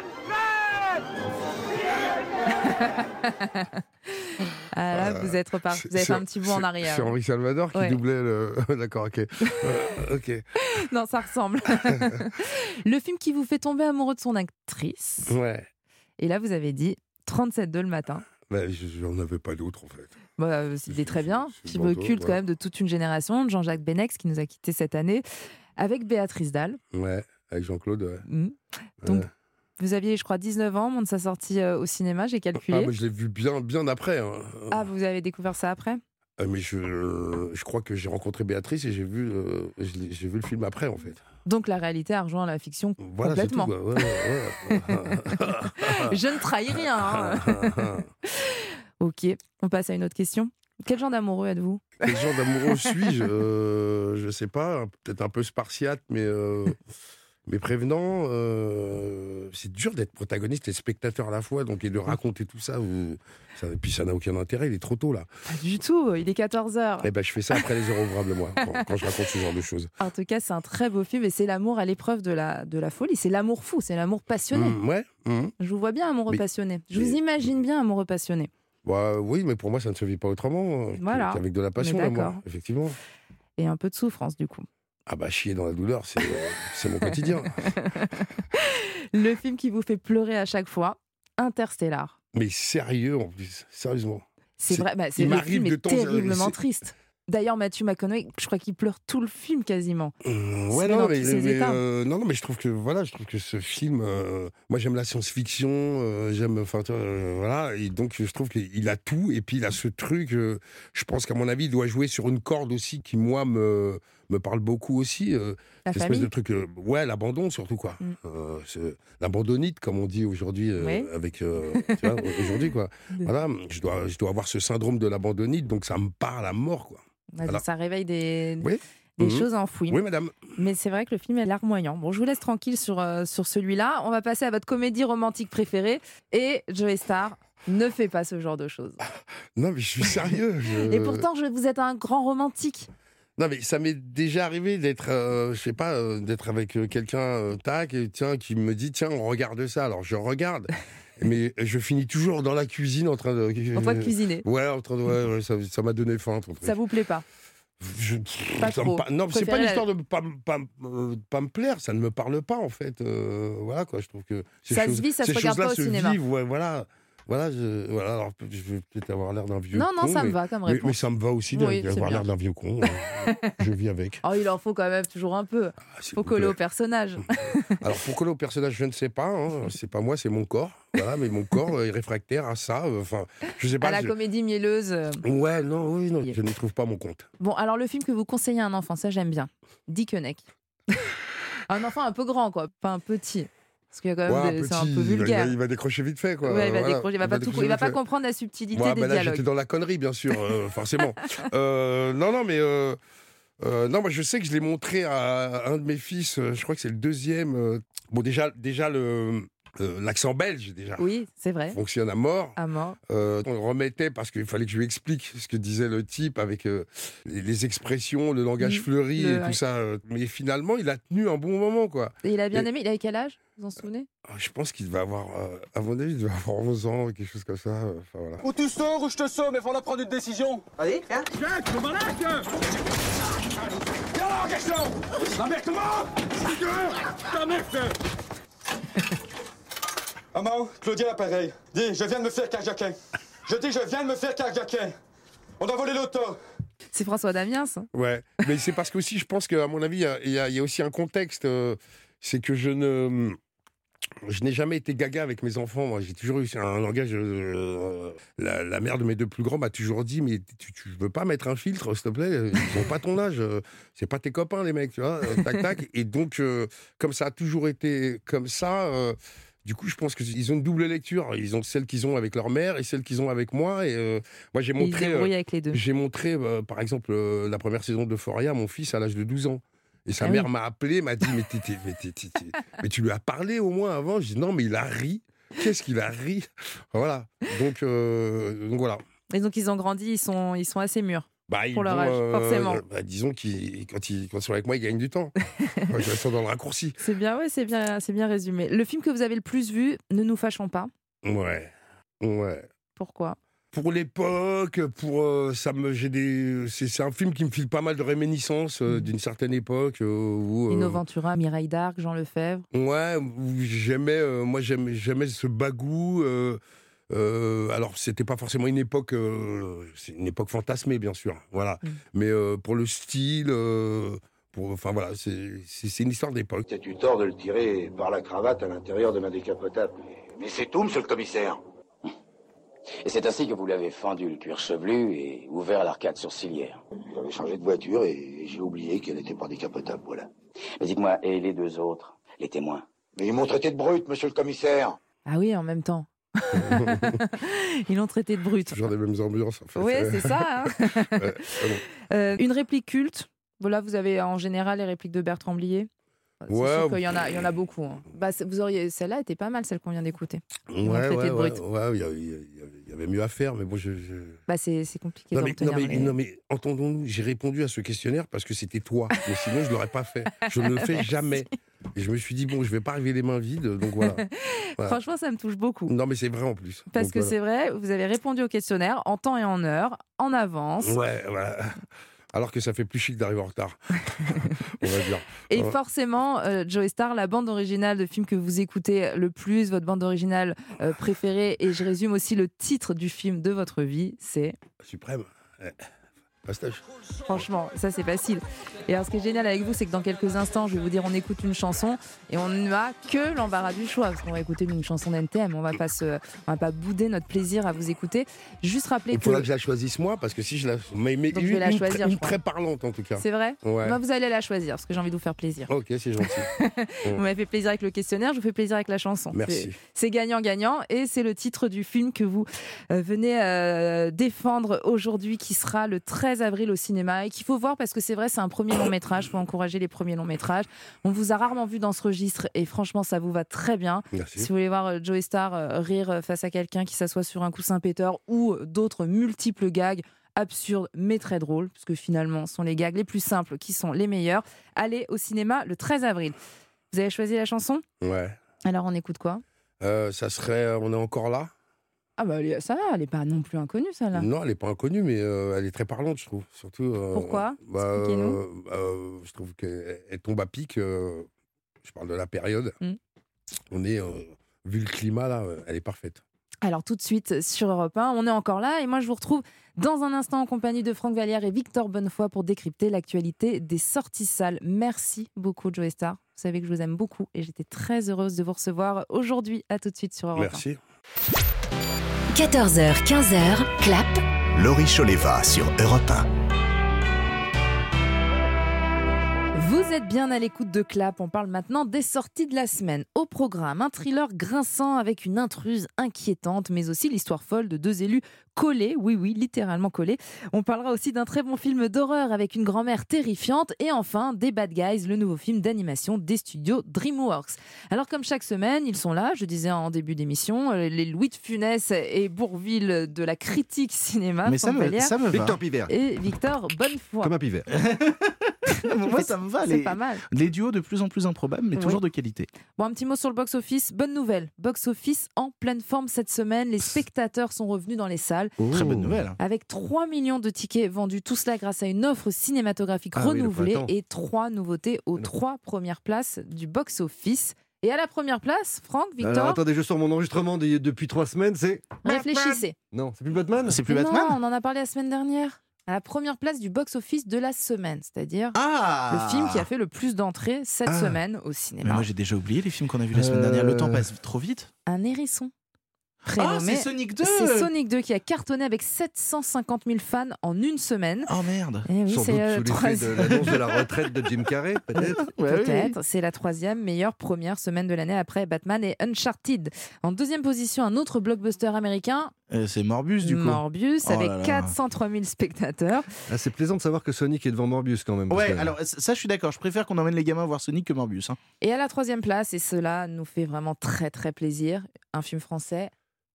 Red. Ah là, vous êtes reparti. Vous avez fait un petit bout en arrière. C'est Henri Salvador qui doublait le... D'accord, ok. Ok. Non, ça ressemble. Le film qui vous fait tomber amoureux de son actrice. Ouais. Et là, vous avez dit 37,2 le matin. Bah, j'en avais pas d'autre, en fait. Bah, il est très bien. Film culte quand même de toute une génération, de Jean-Jacques Benex, qui nous a quittés cette année, avec Béatrice Dalle. Ouais, avec Jean-Claude, ouais. Donc, vous aviez, je crois, 19 ans, au moment de sa sortie au cinéma, j'ai calculé. Ah, mais je l'ai vu bien après. Hein. Ah, vous avez découvert ça après? Mais je crois que j'ai rencontré Béatrice et j'ai vu le film après, en fait. Donc la réalité a rejoint la fiction complètement. Voilà, c'est tout, Je ne trahis rien. Hein. Ok, on passe à une autre question. Quel genre d'amoureux êtes-vous? Quel genre d'amoureux suis-je? Je sais pas, peut-être un peu spartiate, mais prévenant. C'est dur d'être protagoniste et spectateur à la fois, donc, et de raconter tout ça. Et puis ça n'a aucun intérêt, il est trop tôt là. Pas du tout, il est 14h. Eh ben, je fais ça après les heures ouvrables, moi, quand je raconte ce genre de choses. En tout cas, c'est un très beau film et c'est l'amour à l'épreuve de la folie. C'est l'amour fou, c'est l'amour passionné. Je vous vois bien amoureux passionné. Je vous imagine bien amoureux passionné. Bah, oui, mais pour moi, ça ne se vit pas autrement qu'avec de la passion, l'amour, effectivement. Et un peu de souffrance, du coup. Ah bah, chier dans la douleur, c'est mon quotidien. Le film qui vous fait pleurer à chaque fois, Interstellar. Mais sérieux, en plus, sérieusement. C'est vrai, le film est terriblement triste. D'ailleurs, Matthew McConaughey, je crois qu'il pleure tout le film quasiment. Ouais, non, mais je trouve que ce film, moi j'aime la science-fiction, voilà, et donc je trouve qu'il a tout, et puis il a ce truc, je pense qu'à mon avis, il doit jouer sur une corde aussi qui, moi, me parle beaucoup aussi. Cette espèce de truc, l'abandon surtout, quoi. L'abandonnite, comme on dit aujourd'hui, aujourd'hui, quoi. Voilà, je dois avoir ce syndrome de l'abandonnite, donc ça me parle à mort, quoi. Alors, ça réveille des choses enfouies. Oui, madame. Mais c'est vrai que le film est larmoyant. Bon, je vous laisse tranquille sur celui-là. On va passer à votre comédie romantique préférée. Et Joey Starr ne fait pas ce genre de choses. Non, mais je suis sérieux. Et pourtant, vous êtes un grand romantique. Non, mais ça m'est déjà arrivé d'être, d'être avec quelqu'un, qui me dit, tiens, on regarde ça. Alors, je regarde. Mais je finis toujours dans la cuisine en train de cuisiner. Ouais, ça m'a donné faim. Ça vous plaît pas? Pas trop. Non, c'est pas l'histoire de pas me plaire, ça ne me parle pas en fait. Voilà quoi, je trouve que ça se vit, ça se regarde pas au cinéma. Voilà. Voilà, alors je vais peut-être avoir l'air d'un vieux con. Non, ça me va comme réponse. Mais ça me va aussi d'avoir l'air d'un vieux con. Je vis avec. Oh, il en faut quand même toujours un peu. Faut coller au personnage. Alors, pour coller au personnage, je ne sais pas. Hein. C'est pas moi, c'est mon corps. Voilà, mais mon corps est réfractaire à ça. Enfin, je sais pas. À la comédie mielleuse. Ouais, non, je ne trouve pas mon compte. Bon, alors le film que vous conseillez à un enfant, ça j'aime bien. Dickeneck. Un enfant un peu grand, quoi, pas un petit. Parce qu'il y a quand même c'est un peu vulgaire. Il va décrocher vite fait, quoi. Ouais, il va décrocher. Il va pas comprendre la subtilité des là, dialogues. J'étais dans la connerie, bien sûr, forcément. Non, moi je sais que je l'ai montré à un de mes fils. Je crois que c'est le deuxième. Bon, déjà l'accent belge, déjà. Oui, c'est vrai. Fonctionne à mort. À mort. On le remettait parce qu'il fallait que je lui explique ce que disait le type avec les expressions, le langage fleuri et tout ça. Mais finalement, il a tenu un bon moment, quoi. Et il a bien aimé. Il avait quel âge? Vous en souvenez? Je pense qu'il devait avoir, à mon avis, il devait avoir 11 ans, quelque chose comme ça. Voilà. Ou tu sors ou je te somme, mais faut en prendre une décision. Allez, viens. Jacques, le malade. Viens là, question. La merde, comment? Ta merde. Maman, Claudia l'appareil. Dis, je viens de me faire carjacker. Je dis, je viens de me faire carjacker. On a volé l'auto. C'est François Damiens. Ouais, mais c'est parce que aussi, je pense qu'à mon avis, il y a aussi un contexte. C'est que je n'ai jamais été gaga avec mes enfants. Moi, j'ai toujours eu un langage. La mère de mes deux plus grands m'a toujours dit, mais tu veux pas mettre un filtre, s'il te plaît? Ils ont pas ton âge. C'est pas tes copains, les mecs, tu vois. Tac, tac. Et donc, comme ça a toujours été comme ça. Du coup, je pense qu'ils ont une double lecture. Ils ont celle qu'ils ont avec leur mère et celle qu'ils ont avec moi. Et moi, j'ai montré. Avec les deux. J'ai montré, par exemple, la première saison d'Euphoria à mon fils à l'âge de 12 ans. Et sa mère m'a appelé, m'a dit mais tu lui as parlé au moins avant? Je dis non, mais il a ri. Qu'est-ce qu'il a ri? Voilà. Donc voilà. Et donc ils ont grandi, ils sont assez mûrs. Pour leur âge, forcément. Disons quand ils sont avec moi, ils gagnent du temps. Moi, je reste dans le raccourci. C'est bien, c'est bien résumé. Le film que vous avez le plus vu, Ne nous fâchons pas. Ouais. Pourquoi? Pour l'époque, c'est un film qui me file pas mal de réminiscences d'une certaine époque. Lino Ventura, Mireille d'Arc, Jean Lefebvre. Ouais, j'aimais ce bagou. Alors, c'était pas forcément une époque, c'est une époque fantasmée, bien sûr. Voilà. Mais pour le style, enfin voilà, c'est une histoire d'époque. C'est eu tort de le tirer par la cravate à l'intérieur de ma décapotable. Mais c'est tout, monsieur le commissaire. Et c'est ainsi que vous l'avez fendu le cuir chevelu et ouvert l'arcade sourcilière. J'avais changé de voiture et j'ai oublié qu'elle n'était pas décapotable, voilà. Mais dites-moi, et les deux autres, les témoins? Mais ils m'ont traité de brute, monsieur le commissaire. Ah oui, en même temps. Ils l'ont traité de brute. Toujours des mêmes ambiances, en fait. Oui, c'est ça. Hein. Une réplique culte. Voilà, vous avez en général les répliques de Bertrand Blier. C'est sûr qu'il y en a beaucoup. Hein. Celle-là était pas mal, celle qu'on vient d'écouter. Ouais, il y avait mieux à faire, mais bon, c'est compliqué. Non, mais entendons-nous, j'ai répondu à ce questionnaire parce que c'était toi, mais sinon je l'aurais pas fait. Je ne le fais jamais. Et je me suis dit, bon, je vais pas arriver les mains vides, donc voilà. Franchement, ça me touche beaucoup. Non, mais c'est vrai en plus. Parce que c'est vrai, vous avez répondu au questionnaire en temps et en heure, en avance. Ouais, voilà. Alors que ça fait plus chic d'arriver en retard, on va dire. Et forcément, Joey Starr, la bande originale de film que vous écoutez le plus, votre bande originale préférée, et je résume aussi le titre du film de votre vie, c'est... Suprême. Pastache. Franchement, ça c'est facile. Et alors ce qui est génial avec vous, c'est que dans quelques instants, je vais vous dire on écoute une chanson et on n'a que l'embarras du choix parce qu'on va écouter une chanson d'NTM. On va pas bouder notre plaisir à vous écouter. Juste rappeler Il faudra que je la choisisse moi parce que si je la... Mais donc je vais la choisir. Une très parlante en tout cas. C'est vrai? Ouais. Vous allez la choisir parce que j'ai envie de vous faire plaisir. Ok, c'est gentil. Vous m'avez fait plaisir avec le questionnaire, je vous fais plaisir avec la chanson. Merci. C'est gagnant-gagnant et c'est le titre du film que vous venez défendre aujourd'hui qui sera le 13 avril au cinéma et qu'il faut voir parce que c'est vrai, c'est un premier long métrage, il faut encourager les premiers longs métrages. On vous a rarement vu dans ce registre et franchement ça vous va très bien. Merci. Si vous voulez voir Joey Starr rire face à quelqu'un qui s'assoit sur un coussin péteur ou d'autres multiples gags absurdes mais très drôles, parce que finalement ce sont les gags les plus simples qui sont les meilleurs, allez au cinéma le 13 avril. Vous avez choisi la chanson? Ouais. Alors on écoute quoi? Ça serait On est encore là. Ah bah ça va, elle n'est pas non plus inconnue, celle-là. Non, elle n'est pas inconnue, mais elle est très parlante, je trouve. Surtout, pourquoi? Expliquez-nous. Je trouve qu'elle tombe à pic. Je parle de la période. On est, vu le climat, là, elle est parfaite. Alors tout de suite sur Europe 1, on est encore là et moi je vous retrouve dans un instant en compagnie de Franck Vallière et Victor Bonnefoy pour décrypter l'actualité des sorties salles. Merci beaucoup Joey Star, vous savez que je vous aime beaucoup et j'étais très heureuse de vous recevoir aujourd'hui. À tout de suite sur Europe 1. Merci. 14h, 15h, clap. Laurie Choleva sur Europe 1. Vous êtes bien à l'écoute de Clap, on parle maintenant des sorties de la semaine. Au programme, un thriller grinçant avec une intruse inquiétante, mais aussi l'histoire folle de deux élus collés, oui, littéralement collés. On parlera aussi d'un très bon film d'horreur avec une grand-mère terrifiante et enfin des Bad Guys, le nouveau film d'animation des studios DreamWorks. Alors comme chaque semaine, ils sont là, je disais en début d'émission, les Louis de Funès et Bourvil de la critique cinéma. Mais ça me va. Victor Pivert. Et Victor Bonnefoy. Comme un pivert. Moi, ça me va. C'est pas mal. Les duos de plus en plus improbables, mais toujours de qualité. Bon, un petit mot sur le box-office. Bonne nouvelle. Box-office en pleine forme cette semaine. Les spectateurs sont revenus dans les salles. Très bonne nouvelle. Avec 3 millions de tickets vendus. Tout cela grâce à une offre cinématographique renouvelée et 3 nouveautés aux 3 premières places du box-office. Et à la première place, Franck, Victor. Alors attendez, je sors mon enregistrement depuis 3 semaines, c'est... Réfléchissez. Non, c'est plus Batman. C'est plus Batman. Non, on en a parlé la semaine dernière. À la première place du box-office de la semaine, c'est-à-dire le film qui a fait le plus d'entrées cette semaine au cinéma. Mais moi j'ai déjà oublié les films qu'on a vus la semaine dernière, le temps passe trop vite. Un hérisson. C'est Sonic 2. C'est Sonic 2 qui a cartonné avec 750 000 fans en une semaine. Oh merde. Et oui, sans doute sous l'effet de l'annonce de la retraite de Jim Carrey, peut-être. Peut-être. C'est la 3e meilleure première semaine de l'année après Batman et Uncharted. En 2e position, un autre blockbuster américain. C'est Morbius du coup. Morbius avec 403 000 spectateurs. Ah, c'est plaisant de savoir que Sonic est devant Morbius quand même. Ouais, alors ça je suis d'accord. Je préfère qu'on emmène les gamins voir Sonic que Morbius. Et à la 3e place, et cela nous fait vraiment très très plaisir, un film français.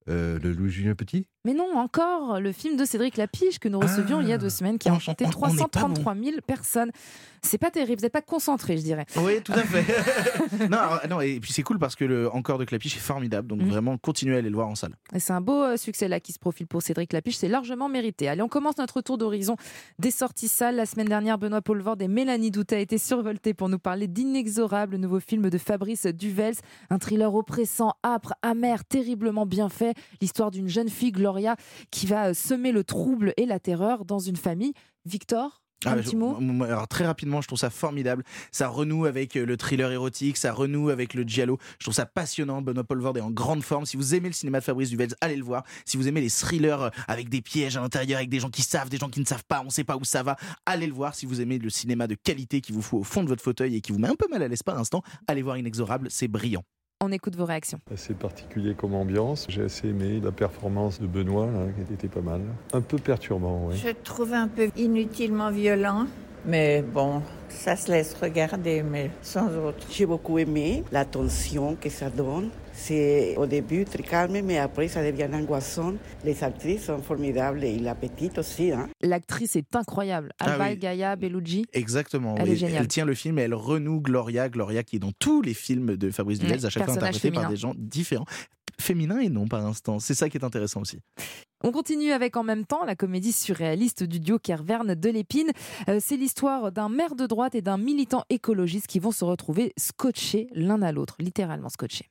Le Louis-Julien Petit. Mais non, encore le film de Cédric Lapige que nous recevions il y a 2 semaines qui a enchanté 333 000 personnes. C'est pas terrible, vous n'êtes pas concentrés, je dirais. Oui, tout à fait. non, et puis c'est cool parce que le Encore de Clapiche est formidable, donc vraiment continuez à aller le voir en salle. Et c'est un beau succès là qui se profile pour Cédric Lapige, c'est largement mérité. Allez, on commence notre tour d'horizon des sorties salles. La semaine dernière, Benoît Poelvoorde et Mélanie Doutet étaient survoltés pour nous parler d'Inexorable, le nouveau film de Fabrice Duvels, un thriller oppressant, âpre, amer, terriblement bien fait. L'histoire d'une jeune fille, Gloria, qui va semer le trouble et la terreur dans une famille. Victor, un petit mot. Alors très rapidement, je trouve ça formidable. Ça renoue avec le thriller érotique, ça renoue avec le giallo. Je trouve ça passionnant. Benoît Poelvoorde est en grande forme. Si vous aimez le cinéma de Fabrice Duvels, allez le voir. Si vous aimez les thrillers avec des pièges à l'intérieur, avec des gens qui savent, des gens qui ne savent pas, on ne sait pas où ça va, allez le voir. Si vous aimez le cinéma de qualité qui vous fout au fond de votre fauteuil et qui vous met un peu mal à l'aise par instant, allez voir Inexorable, c'est brillant. On écoute vos réactions. Assez particulier comme ambiance. J'ai assez aimé la performance de Benoît, là, qui était pas mal. Un peu perturbant, oui. Je trouve un peu inutilement violent. Mais bon, ça se laisse regarder, mais sans autre. J'ai beaucoup aimé la tension que ça donne. C'est au début très calme, mais après ça devient angoissant. Les actrices sont formidables et la petite aussi. L'actrice est incroyable. Alba Gaia Bellucci. Exactement. Elle est géniale. Elle tient le film et elle renoue Gloria qui est dans tous les films de Fabrice Duvels, à chaque fois interprétée par des gens différents. Féminin et non par instant. C'est ça qui est intéressant aussi. On continue avec en même temps la comédie surréaliste du duo Kervern de l'Épine. C'est l'histoire d'un maire de droite et d'un militant écologiste qui vont se retrouver scotchés l'un à l'autre, littéralement scotchés.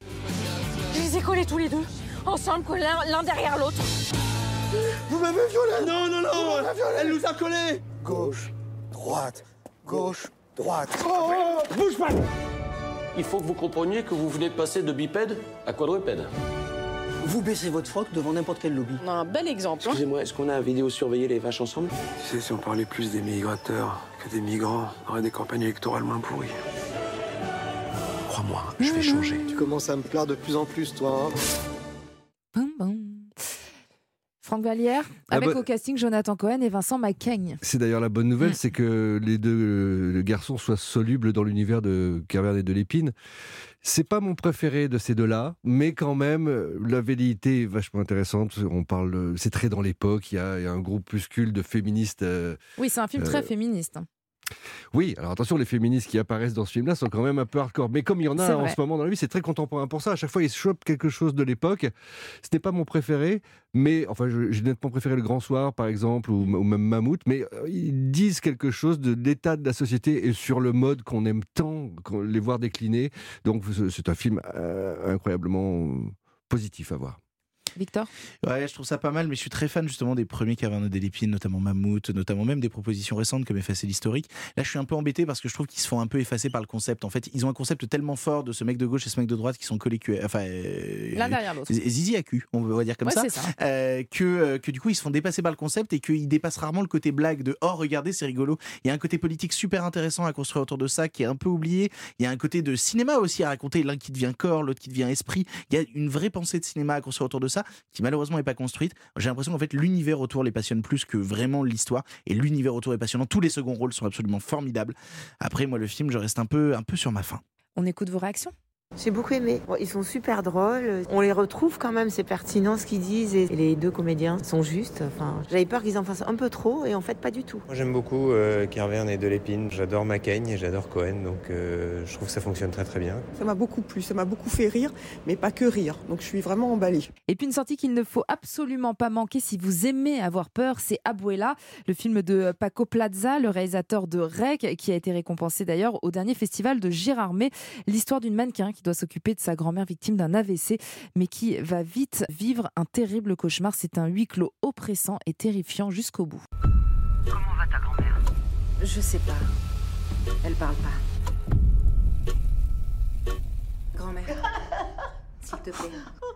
Je les ai collés tous les deux, ensemble, collés l'un derrière l'autre. Vous m'avez violé! Non, elle nous a collés! Gauche, droite, gauche, droite. Oh, bouge pas! Il faut que vous compreniez que vous venez de passer de bipède à quadrupède. Vous baissez votre froc devant n'importe quel lobby. On a un bel exemple. Excusez-moi, est-ce qu'on a vidéosurveillé les vaches ensemble? Tu sais, si on parlait plus des migrateurs que des migrants, on aurait des campagnes électorales moins pourries. Crois-moi, je vais changer. Tu commences à me plaire de plus en plus, toi. Franck Vallière, avec au casting Jonathan Cohen et Vincent Macaigne. C'est d'ailleurs la bonne nouvelle, c'est que les deux garçons soient solubles dans l'univers de Kervern et de l'Épine. C'est pas mon préféré de ces deux-là, mais quand même, la velléité est vachement intéressante. On parle, c'est très dans l'époque, il y a un groupuscule de féministes. Oui, c'est un film très féministe. Oui, alors attention, les féministes qui apparaissent dans ce film-là sont quand même un peu hardcore. Mais comme il y en a en ce moment dans la vie, c'est très contemporain pour ça. À chaque fois, ils chopent quelque chose de l'époque. Ce n'est pas mon préféré, mais enfin, j'ai nettement préféré Le Grand Soir, par exemple, ou même Mammouth. Mais ils disent quelque chose de l'état de la société et sur le mode qu'on aime tant les voir décliner. Donc, c'est un film incroyablement positif à voir. Victor ? Ouais, je trouve ça pas mal, mais je suis très fan justement des premiers Cavernes des Lépines, notamment Mammouth, notamment même des propositions récentes comme Effacer l'historique. Là, je suis un peu embêté parce que je trouve qu'ils se font un peu effacer par le concept. En fait, ils ont un concept tellement fort de ce mec de gauche et ce mec de droite qui sont collés l'un derrière l'autre. Zizi à cul, on va dire comme ça. Que du coup, ils se font dépasser par le concept et qu'ils dépassent rarement le côté blague de oh regardez c'est rigolo. Il y a un côté politique super intéressant à construire autour de ça qui est un peu oublié. Il y a un côté de cinéma aussi à raconter, l'un qui devient corps, l'autre qui devient esprit. Il y a une vraie pensée de cinéma à construire autour de ça qui malheureusement n'est pas construite. J'ai l'impression qu'en fait l'univers autour les passionne plus que vraiment l'histoire, et l'univers autour est passionnant. Tous les seconds rôles sont absolument formidables. Après moi le film je reste un peu sur ma faim. On écoute vos réactions. J'ai beaucoup aimé. Ils sont super drôles. On les retrouve quand même, c'est pertinent ce qu'ils disent. Et les deux comédiens sont justes. Enfin, j'avais peur qu'ils en fassent un peu trop et en fait pas du tout. Moi j'aime beaucoup Cavernes et de l'Épine. J'adore McCain et j'adore Cohen. Donc je trouve que ça fonctionne très très bien. Ça m'a beaucoup plu, ça m'a beaucoup fait rire, mais pas que rire. Donc je suis vraiment emballée. Et puis une sortie qu'il ne faut absolument pas manquer si vous aimez avoir peur, c'est Abuela, le film de Paco Plaza, le réalisateur de Rec, qui a été récompensé d'ailleurs au dernier festival de Gérardmer. L'histoire d'une mannequin qui doit s'occuper de sa grand-mère victime d'un AVC, mais qui va vite vivre un terrible cauchemar. C'est un huis clos oppressant et terrifiant jusqu'au bout. Comment va ta grand-mère ? Je sais pas. Elle parle pas. Grand-mère, s'il te plaît.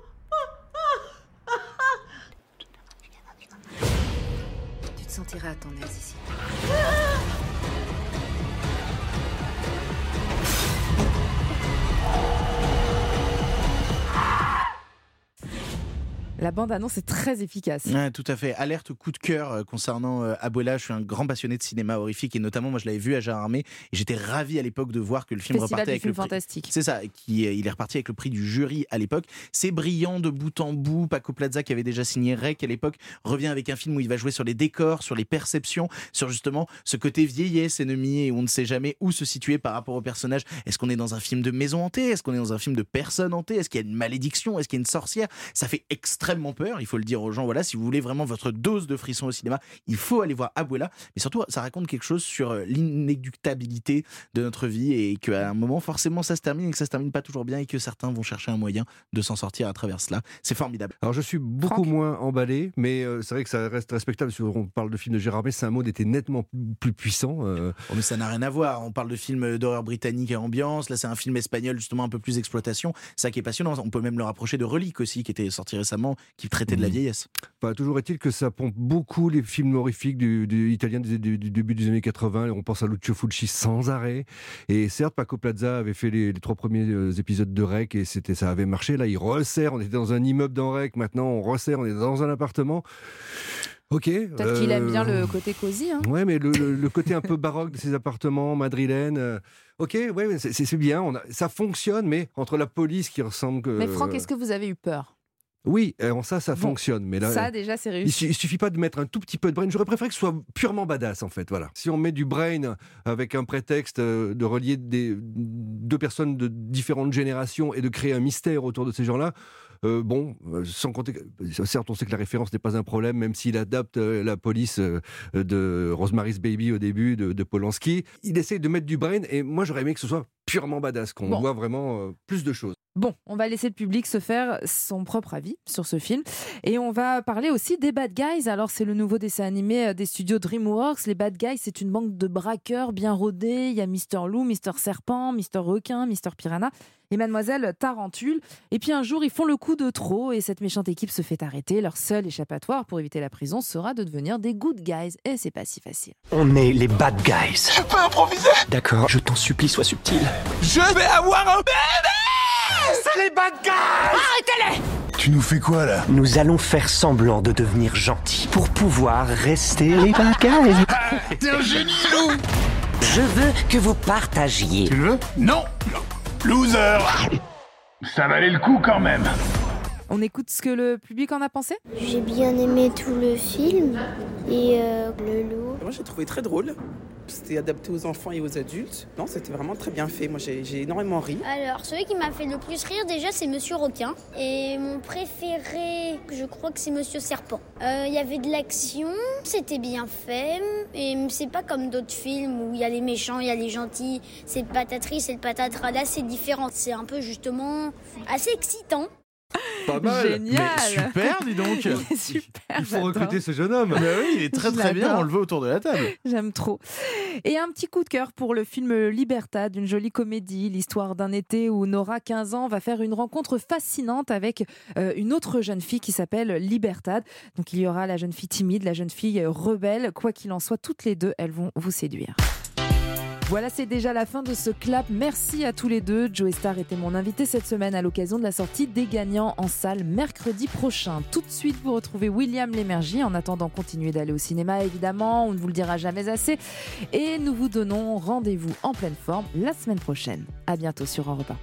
Tu te sentiras à ton aise ici. La bande-annonce est très efficace. Ouais, tout à fait. Alerte coup de cœur concernant Abuela. Je suis un grand passionné de cinéma horrifique et notamment, moi, je l'avais vu à Gérardmer et j'étais ravi à l'époque de voir que le film Festival repartait avec le prix. Fantastique. C'est ça, il est reparti avec le prix du jury à l'époque. C'est brillant de bout en bout. Paco Plaza, qui avait déjà signé Rec à l'époque, revient avec un film où il va jouer sur les décors, sur les perceptions, sur justement ce côté vieillesse ennemie et on ne sait jamais où se situer par rapport au personnage. Est-ce qu'on est dans un film de maison hantée ? Est-ce qu'on est dans un film de personne hantée ? Est-ce qu'il y a une malédiction ? Est-ce qu'il y a une sorcière ? Ça fait extrêmement peur, il faut le dire aux gens. Voilà, si vous voulez vraiment votre dose de frissons au cinéma, il faut aller voir Abuela. Mais surtout, ça raconte quelque chose sur l'inéluctabilité de notre vie et qu'à un moment, forcément, ça se termine et que ça se termine pas toujours bien et que certains vont chercher un moyen de s'en sortir à travers cela. C'est formidable. Alors, je suis beaucoup moins emballé, mais c'est vrai que ça reste respectable. Si on parle de film de Gérardmer, Saint-Maud était nettement plus puissant. Oh, mais ça n'a rien à voir. On parle de films d'horreur britannique à ambiance. Là, c'est un film espagnol, justement, un peu plus exploitation. Ça qui est passionnant. On peut même le rapprocher de Relique aussi, qui était sorti récemment, qui traitait de la vieillesse. Enfin, toujours est-il que ça pompe beaucoup les films horrifiques italiens du début des années 80. On pense à Lucio Fulci sans arrêt. Et certes, Paco Plaza avait fait les 3 premiers épisodes de Rec et ça avait marché. Là, il resserre. On était dans un immeuble dans Rec. Maintenant, on resserre. On est dans un appartement. Ok. Peut-être qu'il aime bien le côté cosy. Hein. Ouais, mais le côté un peu baroque de ces appartements madrilènes. Ok, ouais, c'est bien. Ça fonctionne, mais entre la police qui ressemble. Mais Franck, est-ce que vous avez eu peur ? Oui, ça fonctionne. Mais là, ça, déjà, c'est réussi. Il suffit pas de mettre un tout petit peu de brain. J'aurais préféré que ce soit purement badass, en fait. Voilà. Si on met du brain avec un prétexte de relier deux personnes de différentes générations et de créer un mystère autour de ces gens-là, sans compter que, certes, on sait que la référence n'est pas un problème, même s'il adapte la police de Rosemary's Baby au début de Polanski. Il essaye de mettre du brain et moi, j'aurais aimé que ce soit purement badass, qu'on voit vraiment plus de choses. Bon, on va laisser le public se faire son propre avis sur ce film. Et on va parler aussi des Bad Guys. Alors, c'est le nouveau dessin animé des studios DreamWorks. Les Bad Guys, c'est une bande de braqueurs bien rodés. Il y a Mr. Loup, Mr. Serpent, Mr. Requin, Mr. Piranha et Mademoiselle Tarentule. Et puis un jour, ils font le coup de trop et cette méchante équipe se fait arrêter. Leur seul échappatoire pour éviter la prison sera de devenir des good guys. Et c'est pas si facile. On est les Bad Guys. Je peux improviser? D'accord, je t'en supplie, sois subtil. Je vais avoir un bébé! C'est les Bad Guys! Arrêtez-les! Tu nous fais quoi là? Nous allons faire semblant de devenir gentils pour pouvoir rester les Bad Guys. T'es un génie, Lou! Je veux que vous partagiez. Tu le veux? Non! Loser! Ça valait le coup quand même. On écoute ce que le public en a pensé? J'ai bien aimé tout le film et le loup. Moi j'ai trouvé très drôle. C'était adapté aux enfants et aux adultes. Non, c'était vraiment très bien fait. Moi j'ai énormément ri. Alors celui qui m'a fait le plus rire déjà c'est Monsieur Requin. Et mon préféré, je crois que c'est Monsieur Serpent. Il y avait de l'action, c'était bien fait. Et c'est pas comme d'autres films où il y a les méchants, il y a les gentils. C'est le patatrice, c'est le patatras. Là c'est différent. C'est un peu justement assez excitant. Pas mal. Génial. Mais super, dis donc. Il est super. Il faut j'adore. recruter ce jeune homme. Mais oui, il est très très bien, J'adore. on le veut autour de la table. J'aime trop. Et un petit coup de cœur pour le film Libertad, une jolie comédie, l'histoire d'un été où Nora, 15 ans, va faire une rencontre fascinante avec une autre jeune fille qui s'appelle Libertad. Donc il y aura la jeune fille timide, la jeune fille rebelle. Quoi qu'il en soit, toutes les deux, elles vont vous séduire. Voilà, c'est déjà la fin de ce clap. Merci à tous les deux. Joey Starr était mon invité cette semaine à l'occasion de la sortie des Gagnants en salle mercredi prochain. Tout de suite, vous retrouvez William Lémergie. En attendant, continuez d'aller au cinéma, évidemment. On ne vous le dira jamais assez. Et nous vous donnons rendez-vous en pleine forme la semaine prochaine. À bientôt sur Europe 1.